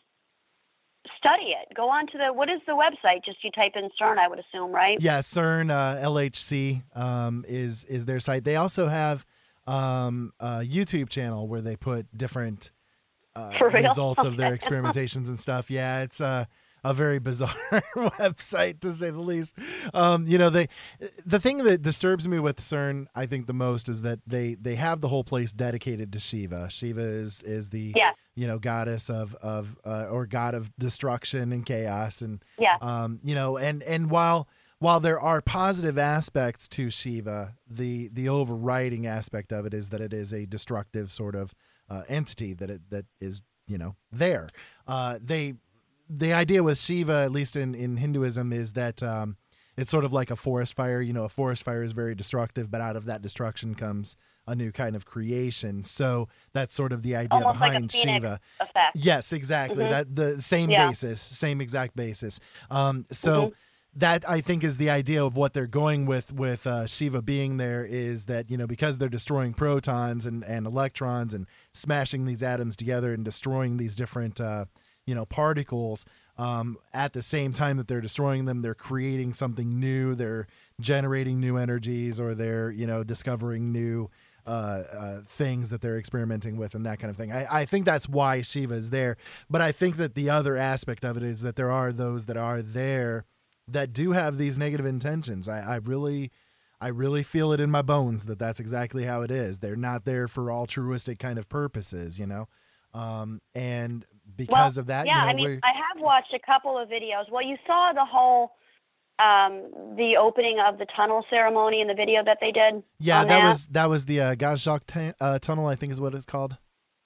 study it. Go on to the, what is the website? Just you type in CERN, I would assume, right? Yeah, CERN, uh, L H C um, is is their site. They also have um, a YouTube channel where they put different uh, For real? results of their Okay. experimentations and stuff. Yeah, it's uh, a very bizarre website, to say the least. Um, you know, they the thing that disturbs me with CERN, I think the most, is that they they have the whole place dedicated to Shiva. Shiva is is the Yeah. you know goddess of of uh, or god of destruction and chaos, and Yeah. um, you know, and and while while there are positive aspects to Shiva, the the overriding aspect of it is that it is a destructive sort of uh, entity that it that is you know there. Uh, they the idea with Shiva, at least in, in Hinduism, is that um, it's sort of like a forest fire. You know, a forest fire is very destructive, but out of that destruction comes a new kind of creation. So that's sort of the idea Almost like a behind phoenix Shiva. effect. Yes, exactly. Mhm. That the same Yeah. basis, same exact basis. Um, so Mhm. that, I think, is the idea of what they're going with with uh, Shiva being there, is that, you know, because they're destroying protons and, and electrons and smashing these atoms together and destroying these different uh, you know particles, um, at the same time that they're destroying them, they're creating something new. They're generating new energies, or they're you know discovering new uh, uh, things that they're experimenting with, and that kind of thing. I, I think that's why Shiva is there. But I think that the other aspect of it is that there are those that are there that do have these negative intentions. I, I really, I really feel it in my bones that that's exactly how it is. They're not there for altruistic kind of purposes, you know. Um, and because well, of that, yeah, you know, I mean, we're, I have watched a couple of videos. Well, you saw the whole, um, the opening of the tunnel ceremony in the video that they did. yeah, on that, was that was the uh, Gajok t- uh, tunnel, I think is what it's called.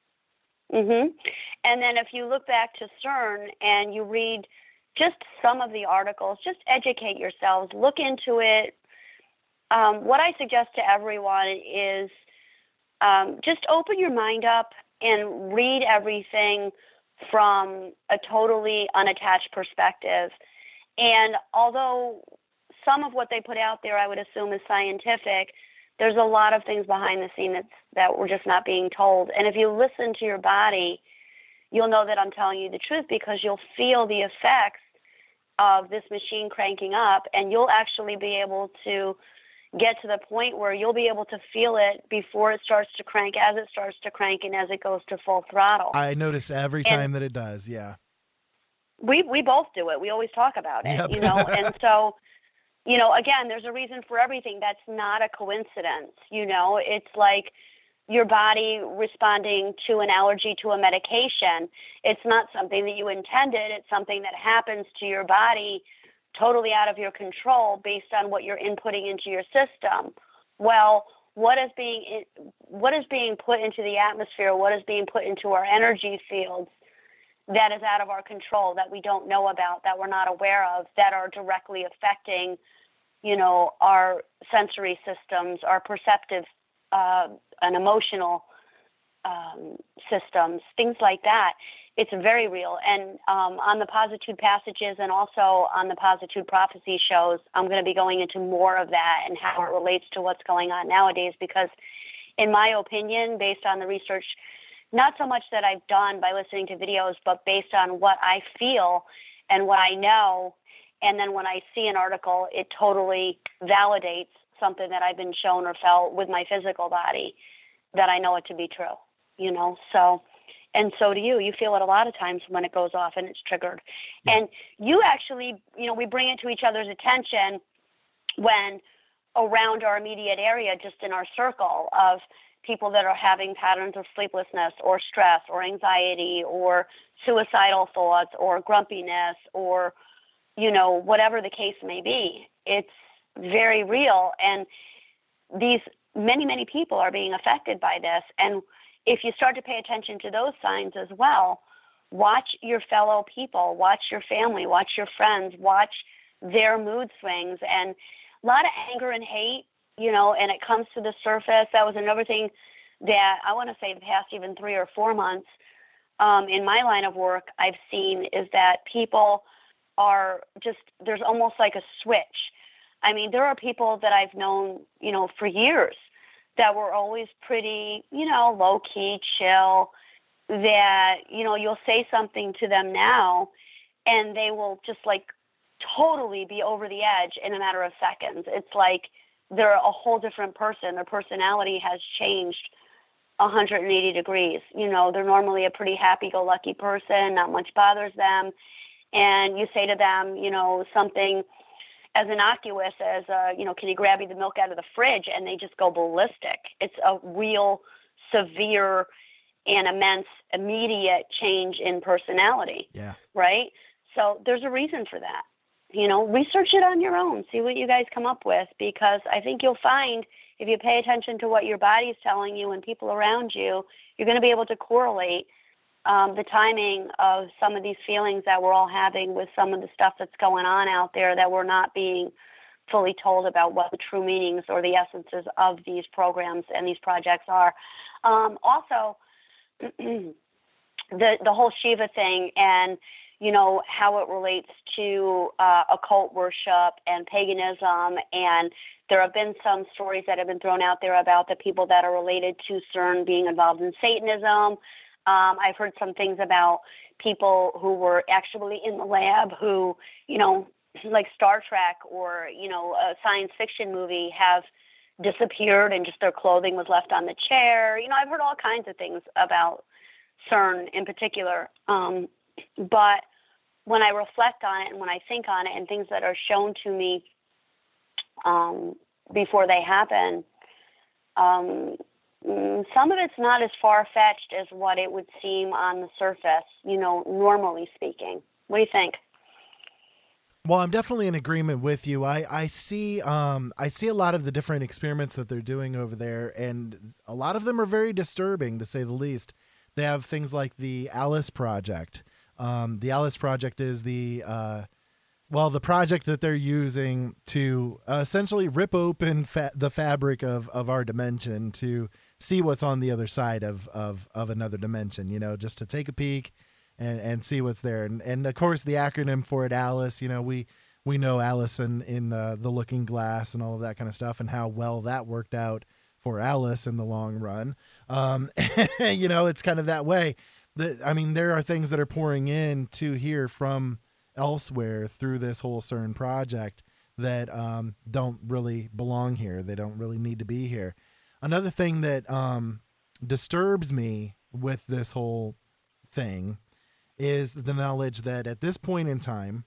Mhm. And then if you look back to CERN and you read just some of the articles, just educate yourselves, look into it. Um, what I suggest to everyone is um, just open your mind up and read everything from a totally unattached perspective. And although some of what they put out there I would assume is scientific, there's a lot of things behind the scenes that's, that we're just not being told. And if you listen to your body, you'll know that I'm telling you the truth, because you'll feel the effects of this machine cranking up, and you'll actually be able to get to the point where you'll be able to feel it before it starts to crank, as it starts to crank, and as it goes to full throttle. I notice every And- time that it does. Yeah. we we both do it. We always talk about it, Yep. you know. And so, you know, again, there's a reason for everything. That's not a coincidence. You know, it's like your body responding to an allergy to a medication. It's not something that you intended. It's something that happens to your body totally out of your control based on what you're inputting into your system. Well, what is being what is being put into the atmosphere? What is being put into our energy fields that is out of our control, that we don't know about, that we're not aware of, that are directly affecting, you know, our sensory systems, our perceptive uh, and emotional um, systems, things like that. It's very real. And um, on the Positude Passages and also on the Positude Prophecy shows, I'm going to be going into more of that and how it relates to what's going on nowadays, because in my opinion, based on the research, not so much that I've done by listening to videos, but based on what I feel and what I know, and then when I see an article, it totally validates something that I've been shown or felt with my physical body, that I know it to be true, you know. So, and so do you. You feel it a lot of times when it goes off and it's triggered. Yeah. And you actually, you know, we bring it to each other's attention when around our immediate area, just in our circle of people that are having patterns of sleeplessness or stress or anxiety or suicidal thoughts or grumpiness or, you know, whatever the case may be. It's very real. And these many, many people are being affected by this. And if you start to pay attention to those signs as well, watch your fellow people, watch your family, watch your friends, watch their mood swings. And a lot of anger and hate, you know, and it comes to the surface. That was another thing that I want to say the past even three or four months um, in my line of work I've seen is that people are just, there's almost like a switch. I mean, there are people that I've known, you know, for years that were always pretty, you know, low-key, chill, that, you know, you'll say something to them now and they will just like totally be over the edge in a matter of seconds. It's like they're a whole different person. Their personality has changed one hundred eighty degrees. You know, they're normally a pretty happy-go-lucky person, not much bothers them. And you say to them, you know, something as innocuous as, uh, you know, can you grab me the milk out of the fridge? And they just go ballistic. It's a real severe and immense, immediate change in personality. Yeah. Right? So there's a reason for that. You know, research it on your own. See what you guys come up with, because I think you'll find if you pay attention to what your body's telling you and people around you, you're going to be able to correlate um, the timing of some of these feelings that we're all having with some of the stuff that's going on out there that we're not being fully told about what the true meanings or the essences of these programs and these projects are. Um, also, the the whole Shiva thing and, you know, how it relates to uh, occult worship and paganism. And there have been some stories that have been thrown out there about the people that are related to CERN being involved in Satanism. Um, I've heard some things about people who were actually in the lab who, you know, like Star Trek or, you know, a science fiction movie have disappeared and just their clothing was left on the chair. You know, I've heard all kinds of things about CERN in particular. Um, but when I reflect on it and when I think on it and things that are shown to me um, before they happen, um, some of it's not as far-fetched as what it would seem on the surface, you know, normally speaking. What do you think? Well, I'm definitely in agreement with you. I, I see um I see a lot of the different experiments that they're doing over there, and a lot of them are very disturbing, to say the least. They have things like the Alice Project. Um, the Alice Project is the uh, well, the project that they're using to uh, essentially rip open fa- the fabric of, of our dimension to see what's on the other side of, of, of another dimension, you know, just to take a peek and, and see what's there. And, and of course, the acronym for it, Alice, you know, we, we know Alice in, in uh, The Looking Glass and all of that kind of stuff and how well that worked out for Alice in the long run. Um, you know, it's kind of that way. The, I mean, there are things that are pouring in to here from elsewhere through this whole CERN project that um, don't really belong here. They don't really need to be here. Another thing that um, disturbs me with this whole thing is the knowledge that at this point in time,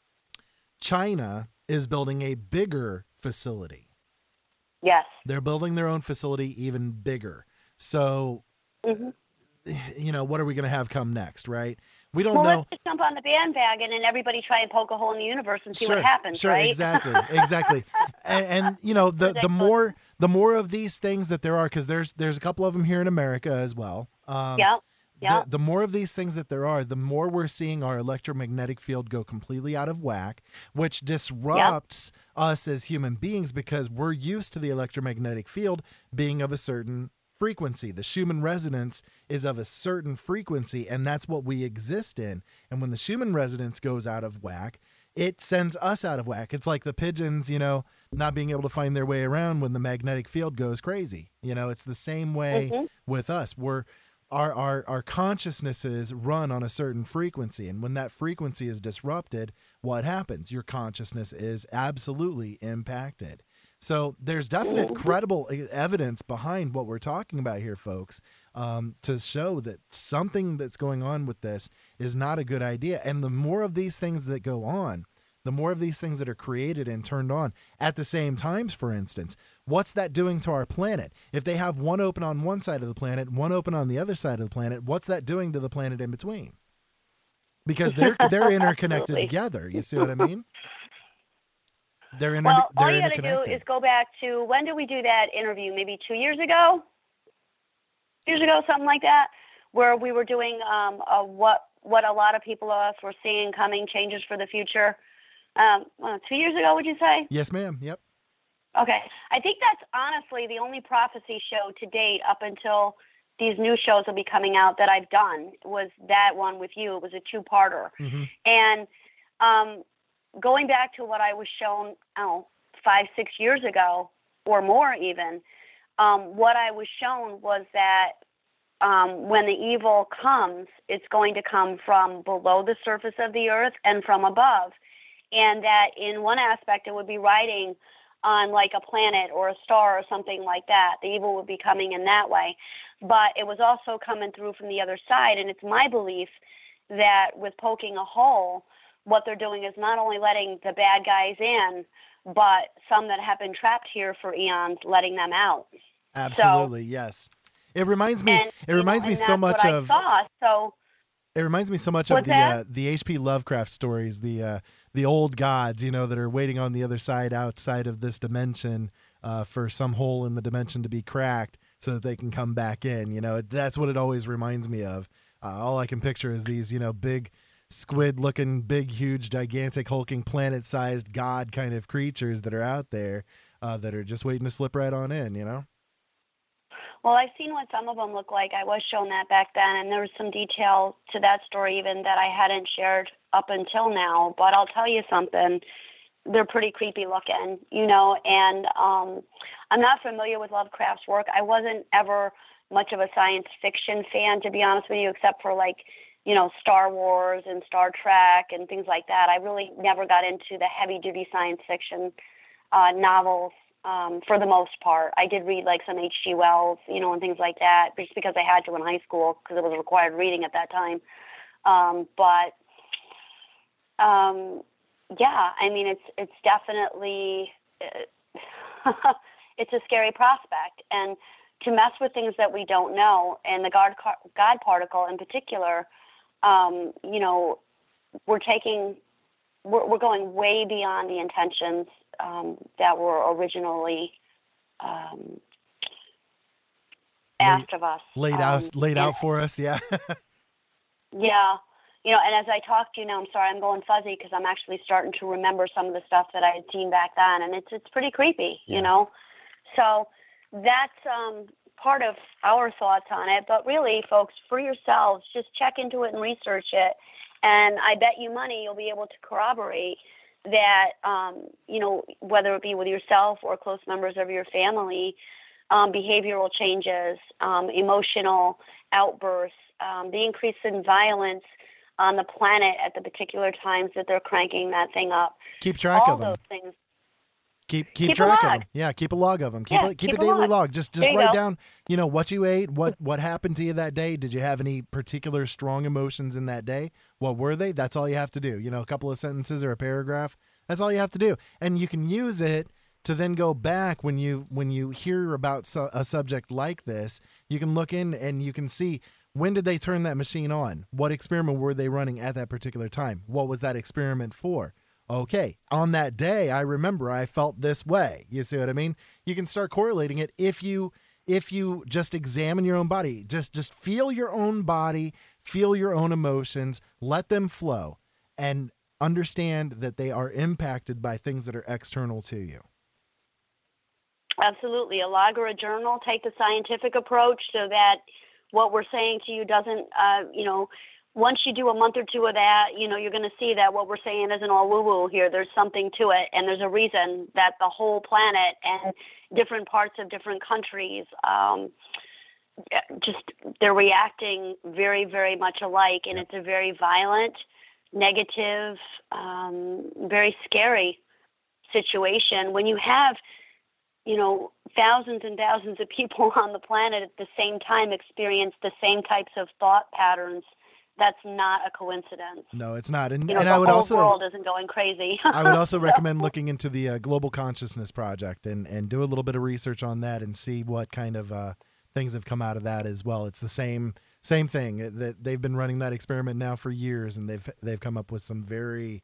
China is building a bigger facility. Yes. They're building their own facility even bigger. So, mm-hmm. you know, what are we going to have come next, right? We don't well, know. Let's just jump on the bandwagon and everybody try and poke a hole in the universe and see sure, what happens, sure, right? exactly, exactly. and, and you know, the the more the more of these things that there are, because there's there's a couple of them here in America as well. Um, yeah. Yeah. The, the more of these things that there are, the more we're seeing our electromagnetic field go completely out of whack, which disrupts yep. us as human beings because we're used to the electromagnetic field being of a certain frequency. The Schumann resonance is of a certain frequency, and that's what we exist in. And when the Schumann resonance goes out of whack, it sends us out of whack. It's like the pigeons, you know, not being able to find their way around when the magnetic field goes crazy. You know, it's the same way mm-hmm. with us. We're Our, our our consciousnesses run on a certain frequency, and when that frequency is disrupted, what happens? Your consciousness is absolutely impacted. So there's definite credible evidence behind what we're talking about here, folks, um, to show that something that's going on with this is not a good idea. And the more of these things that go on, the more of these things that are created and turned on at the same times, for instance, what's that doing to our planet? If they have one open on one side of the planet, one open on the other side of the planet, what's that doing to the planet in between? Because they're they're interconnected together. You see what I mean? They're inter- Well, they're all you got to do interconnected. is go back to when did we do that interview? Maybe two years ago? Years ago, something like that, where we were doing um, a, what what a lot of people of us were seeing coming, changes for the future. Um, well, two years ago, would you say? Yes, ma'am. Yep. Okay. I think that's honestly the only prophecy show to date up until these new shows will be coming out that I've done was that one with you. It was a two-parter. Mm-hmm. And um, going back to what I was shown, oh, five, six years ago or more even, um, what I was shown was that um, when the evil comes, it's going to come from below the surface of the earth and from above. And that in one aspect, it would be riding on like a planet or a star or something like that. The evil would be coming in that way. But it was also coming through from the other side. And it's my belief that with poking a hole, what they're doing is not only letting the bad guys in, but some that have been trapped here for eons, letting them out. Absolutely, so, yes. It reminds me. And, it reminds know, me and so much what of. I saw, so. It reminds me so much of What's the that? uh, the H P Lovecraft stories, the uh, the old gods, you know, that are waiting on the other side, outside of this dimension, uh, for some hole in the dimension to be cracked, so that they can come back in. You know, that's what it always reminds me of. Uh, all I can picture is these, you know, big squid-looking, big, huge, gigantic, hulking, planet-sized god kind of creatures that are out there uh, that are just waiting to slip right on in. You know. Well, I've seen what some of them look like. I was shown that back then, and there was some detail to that story even that I hadn't shared up until now. But I'll tell you something. They're pretty creepy looking, you know, and um, I'm not familiar with Lovecraft's work. I wasn't ever much of a science fiction fan, to be honest with you, except for like, you know, Star Wars and Star Trek and things like that. I really never got into the heavy-duty science fiction uh, novels. Um, for the most part. I did read like some H G Wells, you know, and things like that, just because I had to in high school because it was required reading at that time. Um, but um, yeah, I mean, it's it's definitely uh, it's a scary prospect, and to mess with things that we don't know, and the God God particle in particular, um, you know, we're taking we're we're going way beyond the intentions Um, that were originally um, asked laid, of us. Laid um, out, laid and, out for us, yeah. yeah, you know, and as I talk to you now, I'm sorry, I'm going fuzzy because I'm actually starting to remember some of the stuff that I had seen back then, and it's it's pretty creepy, yeah. you know. So that's um, part of our thoughts on it. But really, folks, for yourselves, just check into it and research it, and I bet you money you'll be able to corroborate that, um, you know, whether it be with yourself or close members of your family, um, behavioral changes, um, emotional outbursts, um, the increase in violence on the planet at the particular times that they're cranking that thing up. Keep track All of them. those things. Keep keep, Keep a track of log. them. Yeah, keep a log of them. Keep Yeah, a, keep, keep a a daily log. log. Just just There you write go. down, you know, what you ate, what what happened to you that day. Did you have any particular strong emotions in that day? What were they? That's all you have to do. You know, a couple of sentences or a paragraph. That's all you have to do. And you can use it to then go back when you when you hear about su- a subject like this. You can look in and you can see, when did they turn that machine on? What experiment were they running at that particular time? What was that experiment for? Okay, on that day, I remember I felt this way. You see what I mean? You can start correlating it if you if you just examine your own body. Just just feel your own body, feel your own emotions, let them flow, and understand that they are impacted by things that are external to you. Absolutely. A log or a journal, take the scientific approach so that what we're saying to you doesn't, uh, you know, once you do a month or two of that, you know, you're going to see that what we're saying isn't all woo-woo here. There's something to it, and there's a reason that the whole planet and different parts of different countries, um, just they're reacting very, very much alike, and Yep. it's a very violent, negative, um, very scary situation. When you have, you know, thousands and thousands of people on the planet at the same time experience the same types of thought patterns, that's not a coincidence. No, it's not. And, You know, and the I would whole also world isn't going crazy. I would also recommend looking into the uh, Global Consciousness Project and, and do a little bit of research on that and see what kind of uh, things have come out of that as well. It's the same same thing that they've been running that experiment now for years, and they've they've come up with some very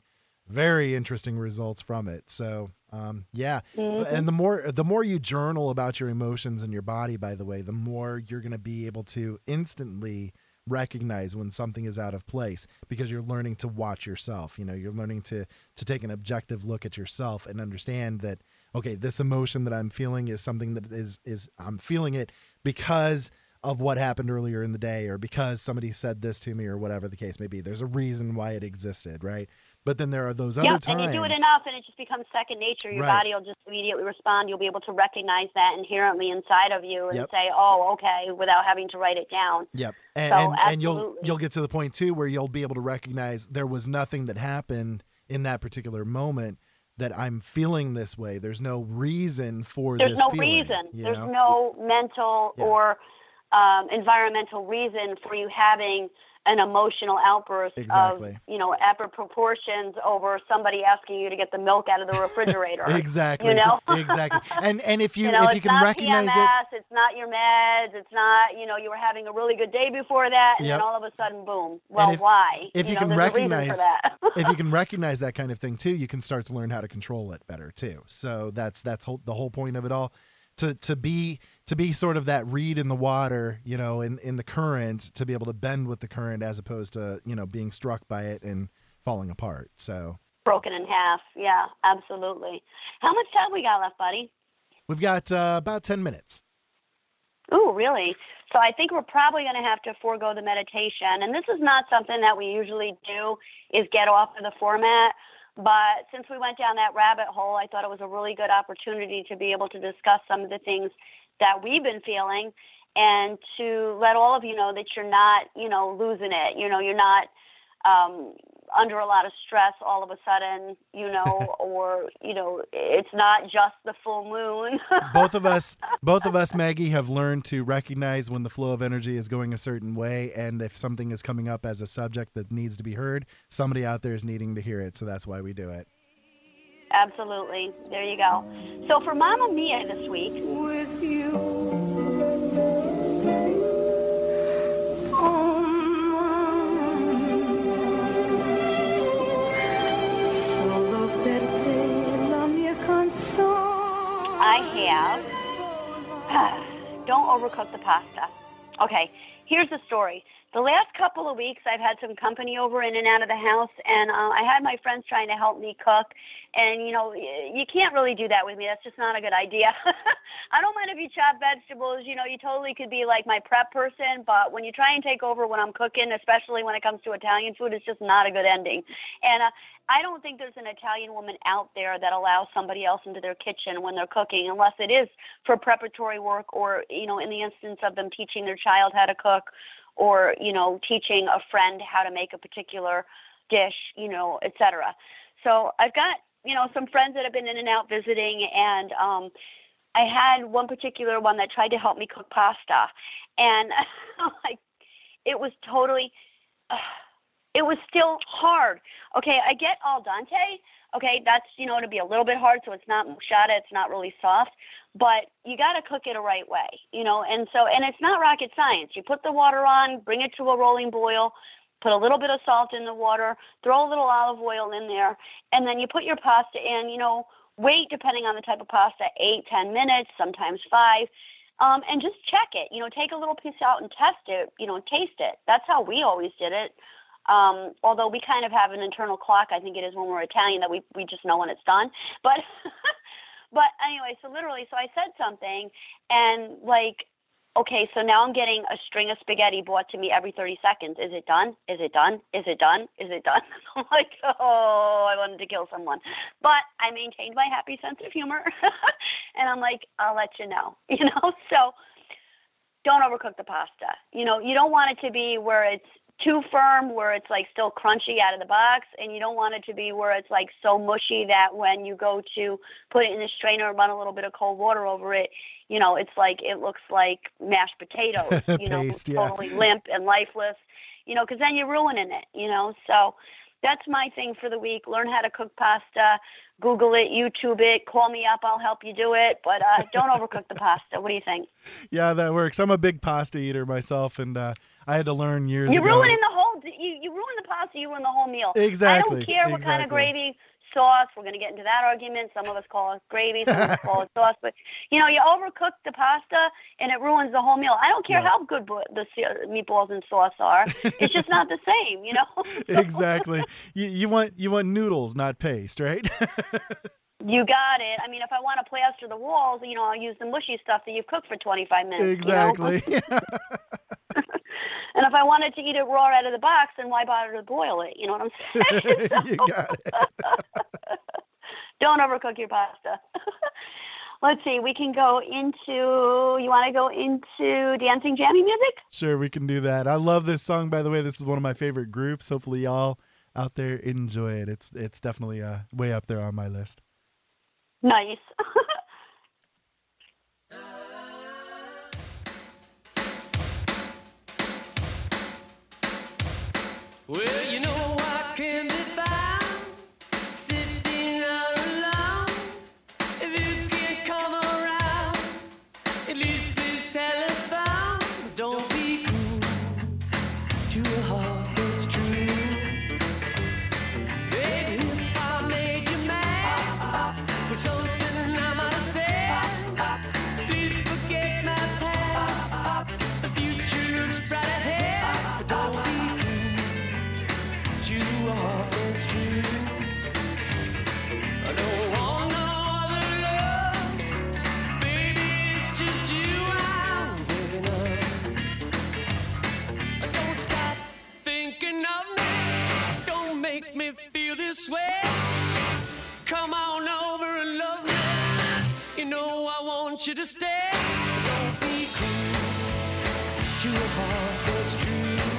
very interesting results from it. So, um, yeah. Mm-hmm. And the more, the more you journal about your emotions and your body, by the way, the more you're going to be able to instantly recognize when something is out of place, because you're learning to watch yourself. You know, you're learning to, to take an objective look at yourself and understand that, okay, this emotion that I'm feeling is something that is, is I'm feeling it because of what happened earlier in the day, or because somebody said this to me, or whatever the case may be. There's a reason why it existed, right? But then there are those other Yep, times. and you do it enough, and it just becomes second nature. Your Right. body will just immediately respond. You'll be able to recognize that inherently inside of you and Yep. say, "Oh, okay," without having to write it down. Yep. And, So, and, and you'll absolutely. you'll get to the point too where you'll be able to recognize there was nothing that happened in that particular moment that I'm feeling this way. There's no reason for There's this no feeling. reason. you There's know? no mental Yeah. or um, environmental reason for you having an emotional outburst Exactly. of, you know, epic proportions over somebody asking you to get the milk out of the refrigerator. Exactly. You know? Exactly. And and if you, You know, if it's you can not recognize P M S, it, it's not your meds, it's not, you know, you were having a really good day before that, and Yep. then all of a sudden, boom. Well, if- why? if you know, can there's a reason recognize- for that. if you can recognize that kind of thing too, you can start to learn how to control it better too. So that's that's whole, the whole point of it all. To to be to be sort of that reed in the water, you know, in, in the current, to be able to bend with the current as opposed to, you know, being struck by it and falling apart. So Broken in half. Yeah, absolutely. How much time we got left, buddy? we've got uh, about ten minutes. Ooh, really? So I think we're probably going to have to forego the meditation. And this is not something that we usually do, is get off of the format. But since we went down that rabbit hole, I thought it was a really good opportunity to be able to discuss some of the things that we've been feeling, and to let all of you know that you're not, you know, losing it. You know, you're not um, under a lot of stress all of a sudden, you know, or, you know, it's not just the full moon. both of us, both of us, Maggie, have learned to recognize when the flow of energy is going a certain way, and if something is coming up as a subject that needs to be heard, somebody out there is needing to hear it. So that's why we do it. Absolutely. There you go. So for Mamma Mia this week, with you. Oh, solo per te la mia canzone. I have don't overcook the pasta. Okay, here's the story. The last couple of weeks, I've had some company over in and out of the house, and uh, I had my friends trying to help me cook. And, you know, y- you can't really do that with me. That's just not a good idea. I don't mind if you chop vegetables. You know, you totally could be like my prep person, but when you try and take over when I'm cooking, especially when it comes to Italian food, it's just not a good ending. And uh, I don't think there's an Italian woman out there that allows somebody else into their kitchen when they're cooking, unless it is for preparatory work, or, you know, in the instance of them teaching their child how to cook, or, you know, teaching a friend how to make a particular dish, you know, et cetera. So I've got, you know, some friends that have been in and out visiting, and um, I had one particular one that tried to help me cook pasta, and like, it was totally, uh, it was still hard. Okay, I get al dente. Okay, that's, you know, to be a little bit hard, so it's not machata, it's not really soft, but you got to cook it a right way, you know, and so, and it's not rocket science. You put the water on, bring it to a rolling boil, put a little bit of salt in the water, throw a little olive oil in there, and then you put your pasta in, you know, wait, depending on the type of pasta, eight, ten minutes, sometimes five, um, and just check it, you know, take a little piece out and test it, you know, taste it. That's how we always did it. Um, although we kind of have an internal clock, I think it is when we're Italian, that we, we just know when it's done. But, but anyway, so literally, so I said something, and like, okay, so now I'm getting a string of spaghetti brought to me every thirty seconds. Is it done? Is it done? Is it done? Is it done? I'm like, oh, I wanted to kill someone. But I maintained my happy sense of humor. And I'm like, I'll let you know, you know? So don't overcook the pasta. You know, you don't want it to be where it's too firm, where it's like still crunchy out of the box, and you don't want it to be where it's like so mushy that when you go to put it in the strainer and run a little bit of cold water over it, you know, it's like, it looks like mashed potatoes, you know, Paste, yeah. totally limp and lifeless, you know, because then you're ruining it, you know. So that's my thing for the week. Learn how to cook pasta, Google it, YouTube it, call me up, I'll help you do it, but uh, don't overcook the pasta. What do you think? Yeah, that works. I'm a big pasta eater myself, and uh, I had to learn years You're ago. ruining the whole, you, you ruin the pasta, you ruin the whole meal. Exactly, I don't care what kind of exactly. gravy, sauce. We're going to get into that argument. Some of us call it gravy, some of us call it sauce. But, you know, you overcook the pasta and it ruins the whole meal. I don't care Yeah. how good bo- the se- meatballs and sauce are. It's just not the same, you know? Exactly. You, you want you want noodles, not paste, right? You got it. I mean, if I want to plaster the walls, you know, I'll use the mushy stuff that you've cooked for twenty-five minutes. Exactly. You know? And if I wanted to eat it raw out of the box, then why bother to boil it? You know what I'm saying? You got it. Don't overcook your pasta. Let's see. We can go into. You want to go into dancing jammy music? Sure, we can do that. I love this song, by the way. This is one of my favorite groups. Hopefully, y'all out there enjoy it. It's it's definitely uh, way up there on my list. Nice. Well, you know I can be found sitting all alone. If you can't come around, at least please telephone. Don't be cruel to a heart that's true. Baby, if I made you mad with something I might say, please forget my past. The future looks bright ahead, but don't be to a heart that's true. I don't want no other love. Baby, it's just you I'm thinking of. Don't stop thinking of me. Don't make me feel this way. Come on over and love me. You know I want you to stay. Don't be cruel to a heart that's true.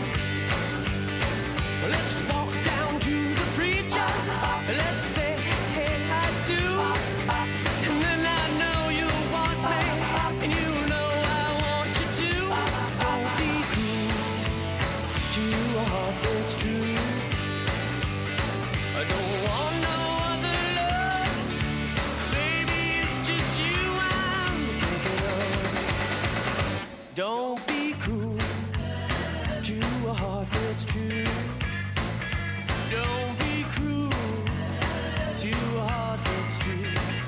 Let's walk down to the preacher. Let's say, hey, I do. And then I know you want me. And you know I want you to. Don't be cruel to a heart that's true. I don't want no other love. Baby, it's just you I'm thinking of. Don't be cruel to a heart that's true. Don't be cruel to a heart that's true.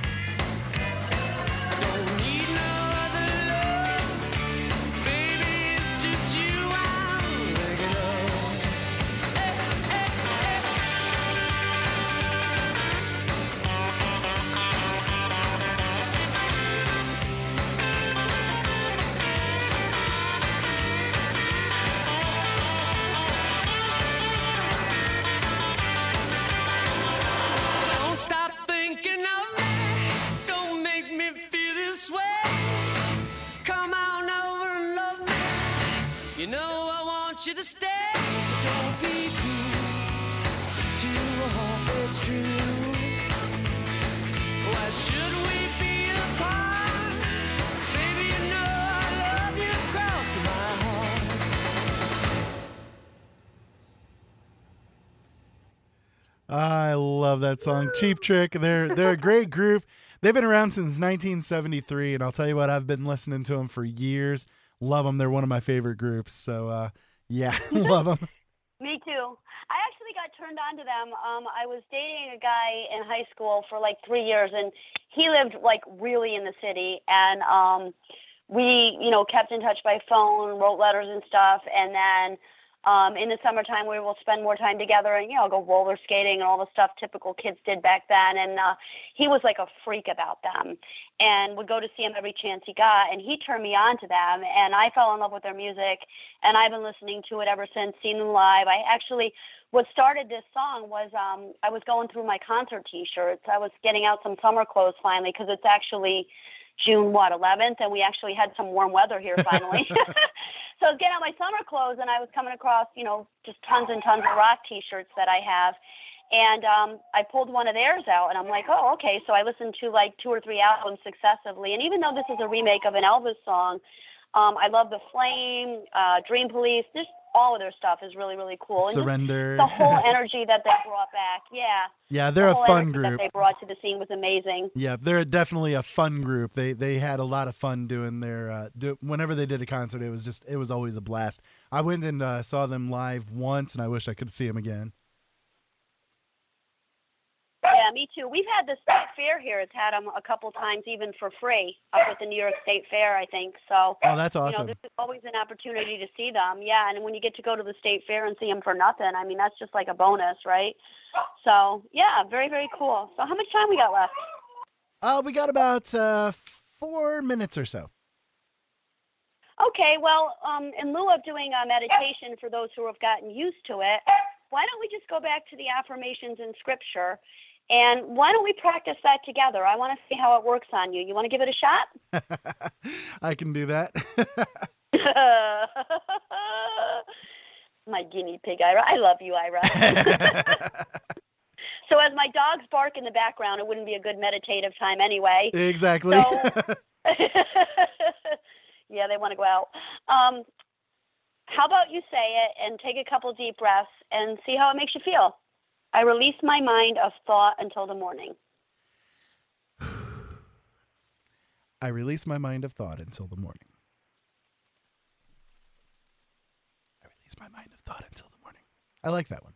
Don't need no other love. Baby, it's just you I'm thinking of. Hey, hey, Don't stop thinking of me. Don't make me feel this way. Come on over and love me. You know I want you to stay. Don't be cruel to a heart that's true. Why should we be apart? Baby, you know I love you across my heart. I love that song, Cheap Trick. They're they're a great group. They've been around since nineteen seventy-three, and I'll tell you what, I've been listening to them for years. Love them. They're one of my favorite groups. So, uh, yeah, love them. Me too. I actually got turned on to them. Um, I was dating a guy in high school for like three years, and he lived like really in the city. And um, we, you know, kept in touch by phone, wrote letters and stuff. And then um, in the summertime, we will spend more time together and, you know, go roller skating and all the stuff typical kids did back then. And uh, he was like a freak about them and would go to see him every chance he got. And he turned me on to them, and I fell in love with their music. And I've been listening to it ever since, seen them live. I actually, what started this song was um, I was going through my concert T-shirts. I was getting out some summer clothes finally because it's actually June, what, eleventh, and we actually had some warm weather here finally. So I was getting out my summer clothes, and I was coming across, you know, just tons and tons of rock T-shirts that I have. And um, I pulled one of theirs out, and I'm like, oh, okay. So I listened to like two or three albums successively. And even though this is a remake of an Elvis song, um, I love The Flame, uh, Dream Police. Just all of their stuff is really, really cool. And just Surrender. the whole energy that they brought back, yeah. Yeah, they're the a whole fun energy group. that they brought to the scene was amazing. Yeah, they're definitely a fun group. They they had a lot of fun doing their uh, do, whenever they did a concert. It was just it was always a blast. I went and uh, saw them live once, and I wish I could see them again. me too. We've had the state fair here. It's had them a couple times even for free up at the New York State Fair, I think. So, Oh, that's you know, awesome. there's always an opportunity to see them. Yeah, and when you get to go to the state fair and see them for nothing, I mean, that's just like a bonus, right? So, yeah, very, very cool. So how much time we got left? Uh, we got about uh, four minutes or so. Okay, well, um, in lieu of doing a meditation for those who have gotten used to it, why don't we just go back to the affirmations in Scripture, and why don't we practice that together? I want to see how it works on you. You want to give it a shot? I can do that. My guinea pig, Ira. I love you, Ira. So as my dogs bark in the background, it wouldn't be a good meditative time anyway. Exactly. So, yeah, they want to go out. Um, how about you say it and take a couple deep breaths and see how it makes you feel? I release my mind of thought until the morning. I release my mind of thought until the morning. I release my mind of thought until the morning. I like that one.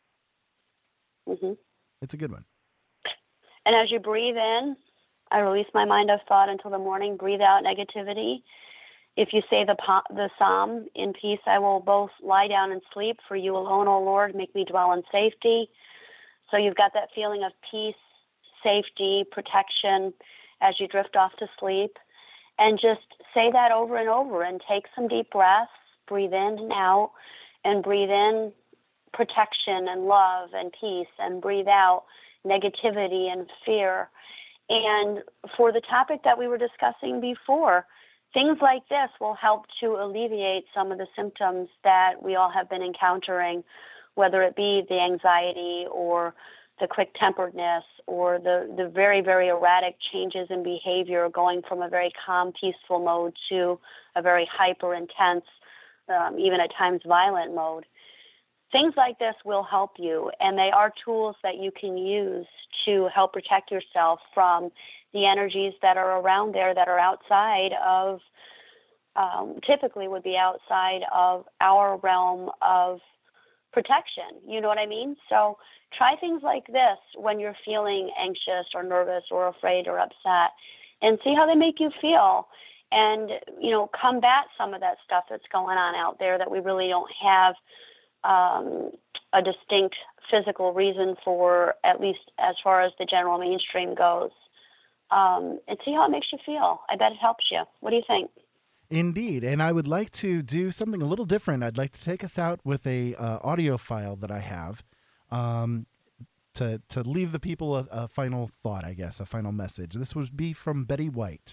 Mm-hmm. It's a good one. And as you breathe in, I release my mind of thought until the morning. Breathe out negativity. If you say the the psalm, in peace I will both lie down and sleep. For you alone, O Lord, make me dwell in safety. So you've got that feeling of peace, safety, protection as you drift off to sleep. And just say that over and over and take some deep breaths. Breathe in and out, and breathe in protection and love and peace, and breathe out negativity and fear. And for the topic that we were discussing before, things like this will help to alleviate some of the symptoms that we all have been encountering, whether it be the anxiety or the quick-temperedness or the, the very, very erratic changes in behavior, going from a very calm, peaceful mode to a very hyper-intense, um, even at times violent mode. Things like this will help you, and they are tools that you can use to help protect yourself from the energies that are around there that are outside of, um, typically would be outside of our realm of protection. You know what I mean? So try things like this when you're feeling anxious or nervous or afraid or upset, and see how they make you feel. And, you know, combat some of that stuff that's going on out there that we really don't have um, a distinct physical reason for, at least as far as the general mainstream goes. Um, and see how it makes you feel. I bet it helps you. What do you think? Indeed. And I would like to do something a little different. I'd like to take us out with a uh, audio file that I have um, to, to leave the people a, a final thought, I guess, a final message. This would be from Betty White.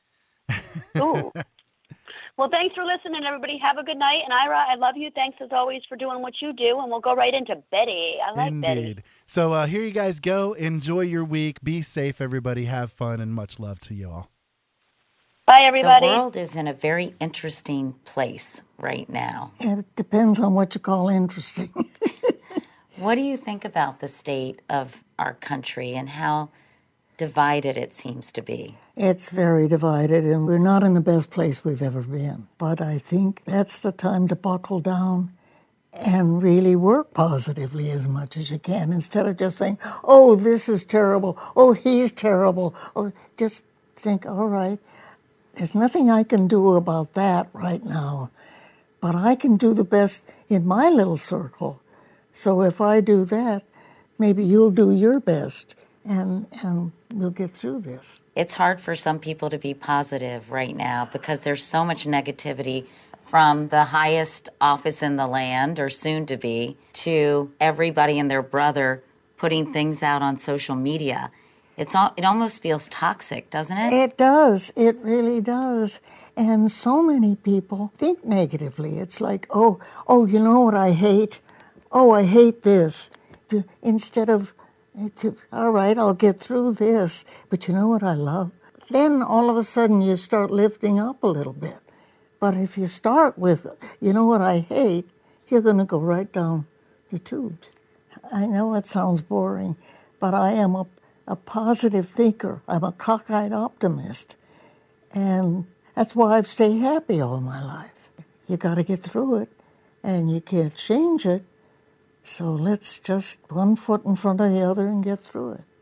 Ooh. Well, thanks for listening, everybody. Have a good night. And Ira, I love you. Thanks, as always, for doing what you do. And we'll go right into Betty. I like Indeed. Betty. So uh, here you guys go. Enjoy your week. Be safe, everybody. Have fun, and much love to you all. Bye, everybody. The world is in a very interesting place right now. It depends on what you call interesting. What do you think about the state of our country and how divided it seems to be? It's very divided, and we're not in the best place we've ever been. But I think that's the time to buckle down and really work positively as much as you can, instead of just saying, oh, this is terrible, oh, he's terrible. Oh, just think, all right, there's nothing I can do about that right now, but I can do the best in my little circle. So if I do that, maybe you'll do your best, and and we'll get through this. It's hard for some people to be positive right now because there's so much negativity from the highest office in the land, or soon to be, to everybody and their brother putting things out on social media. It's all, it almost feels toxic, doesn't it? It does. It really does. And so many people think negatively. It's like, oh, oh, you know what I hate? Oh, I hate this. To, instead of, to, all right, I'll get through this. But you know what I love? Then all of a sudden you start lifting up a little bit. But if you start with, you know what I hate, you're going to go right down the tubes. I know it sounds boring, but I am a a positive thinker. I'm a cockeyed optimist. And that's why I've stayed happy all my life. You got to get through it, and you can't change it. So let's just one foot in front of the other and get through it.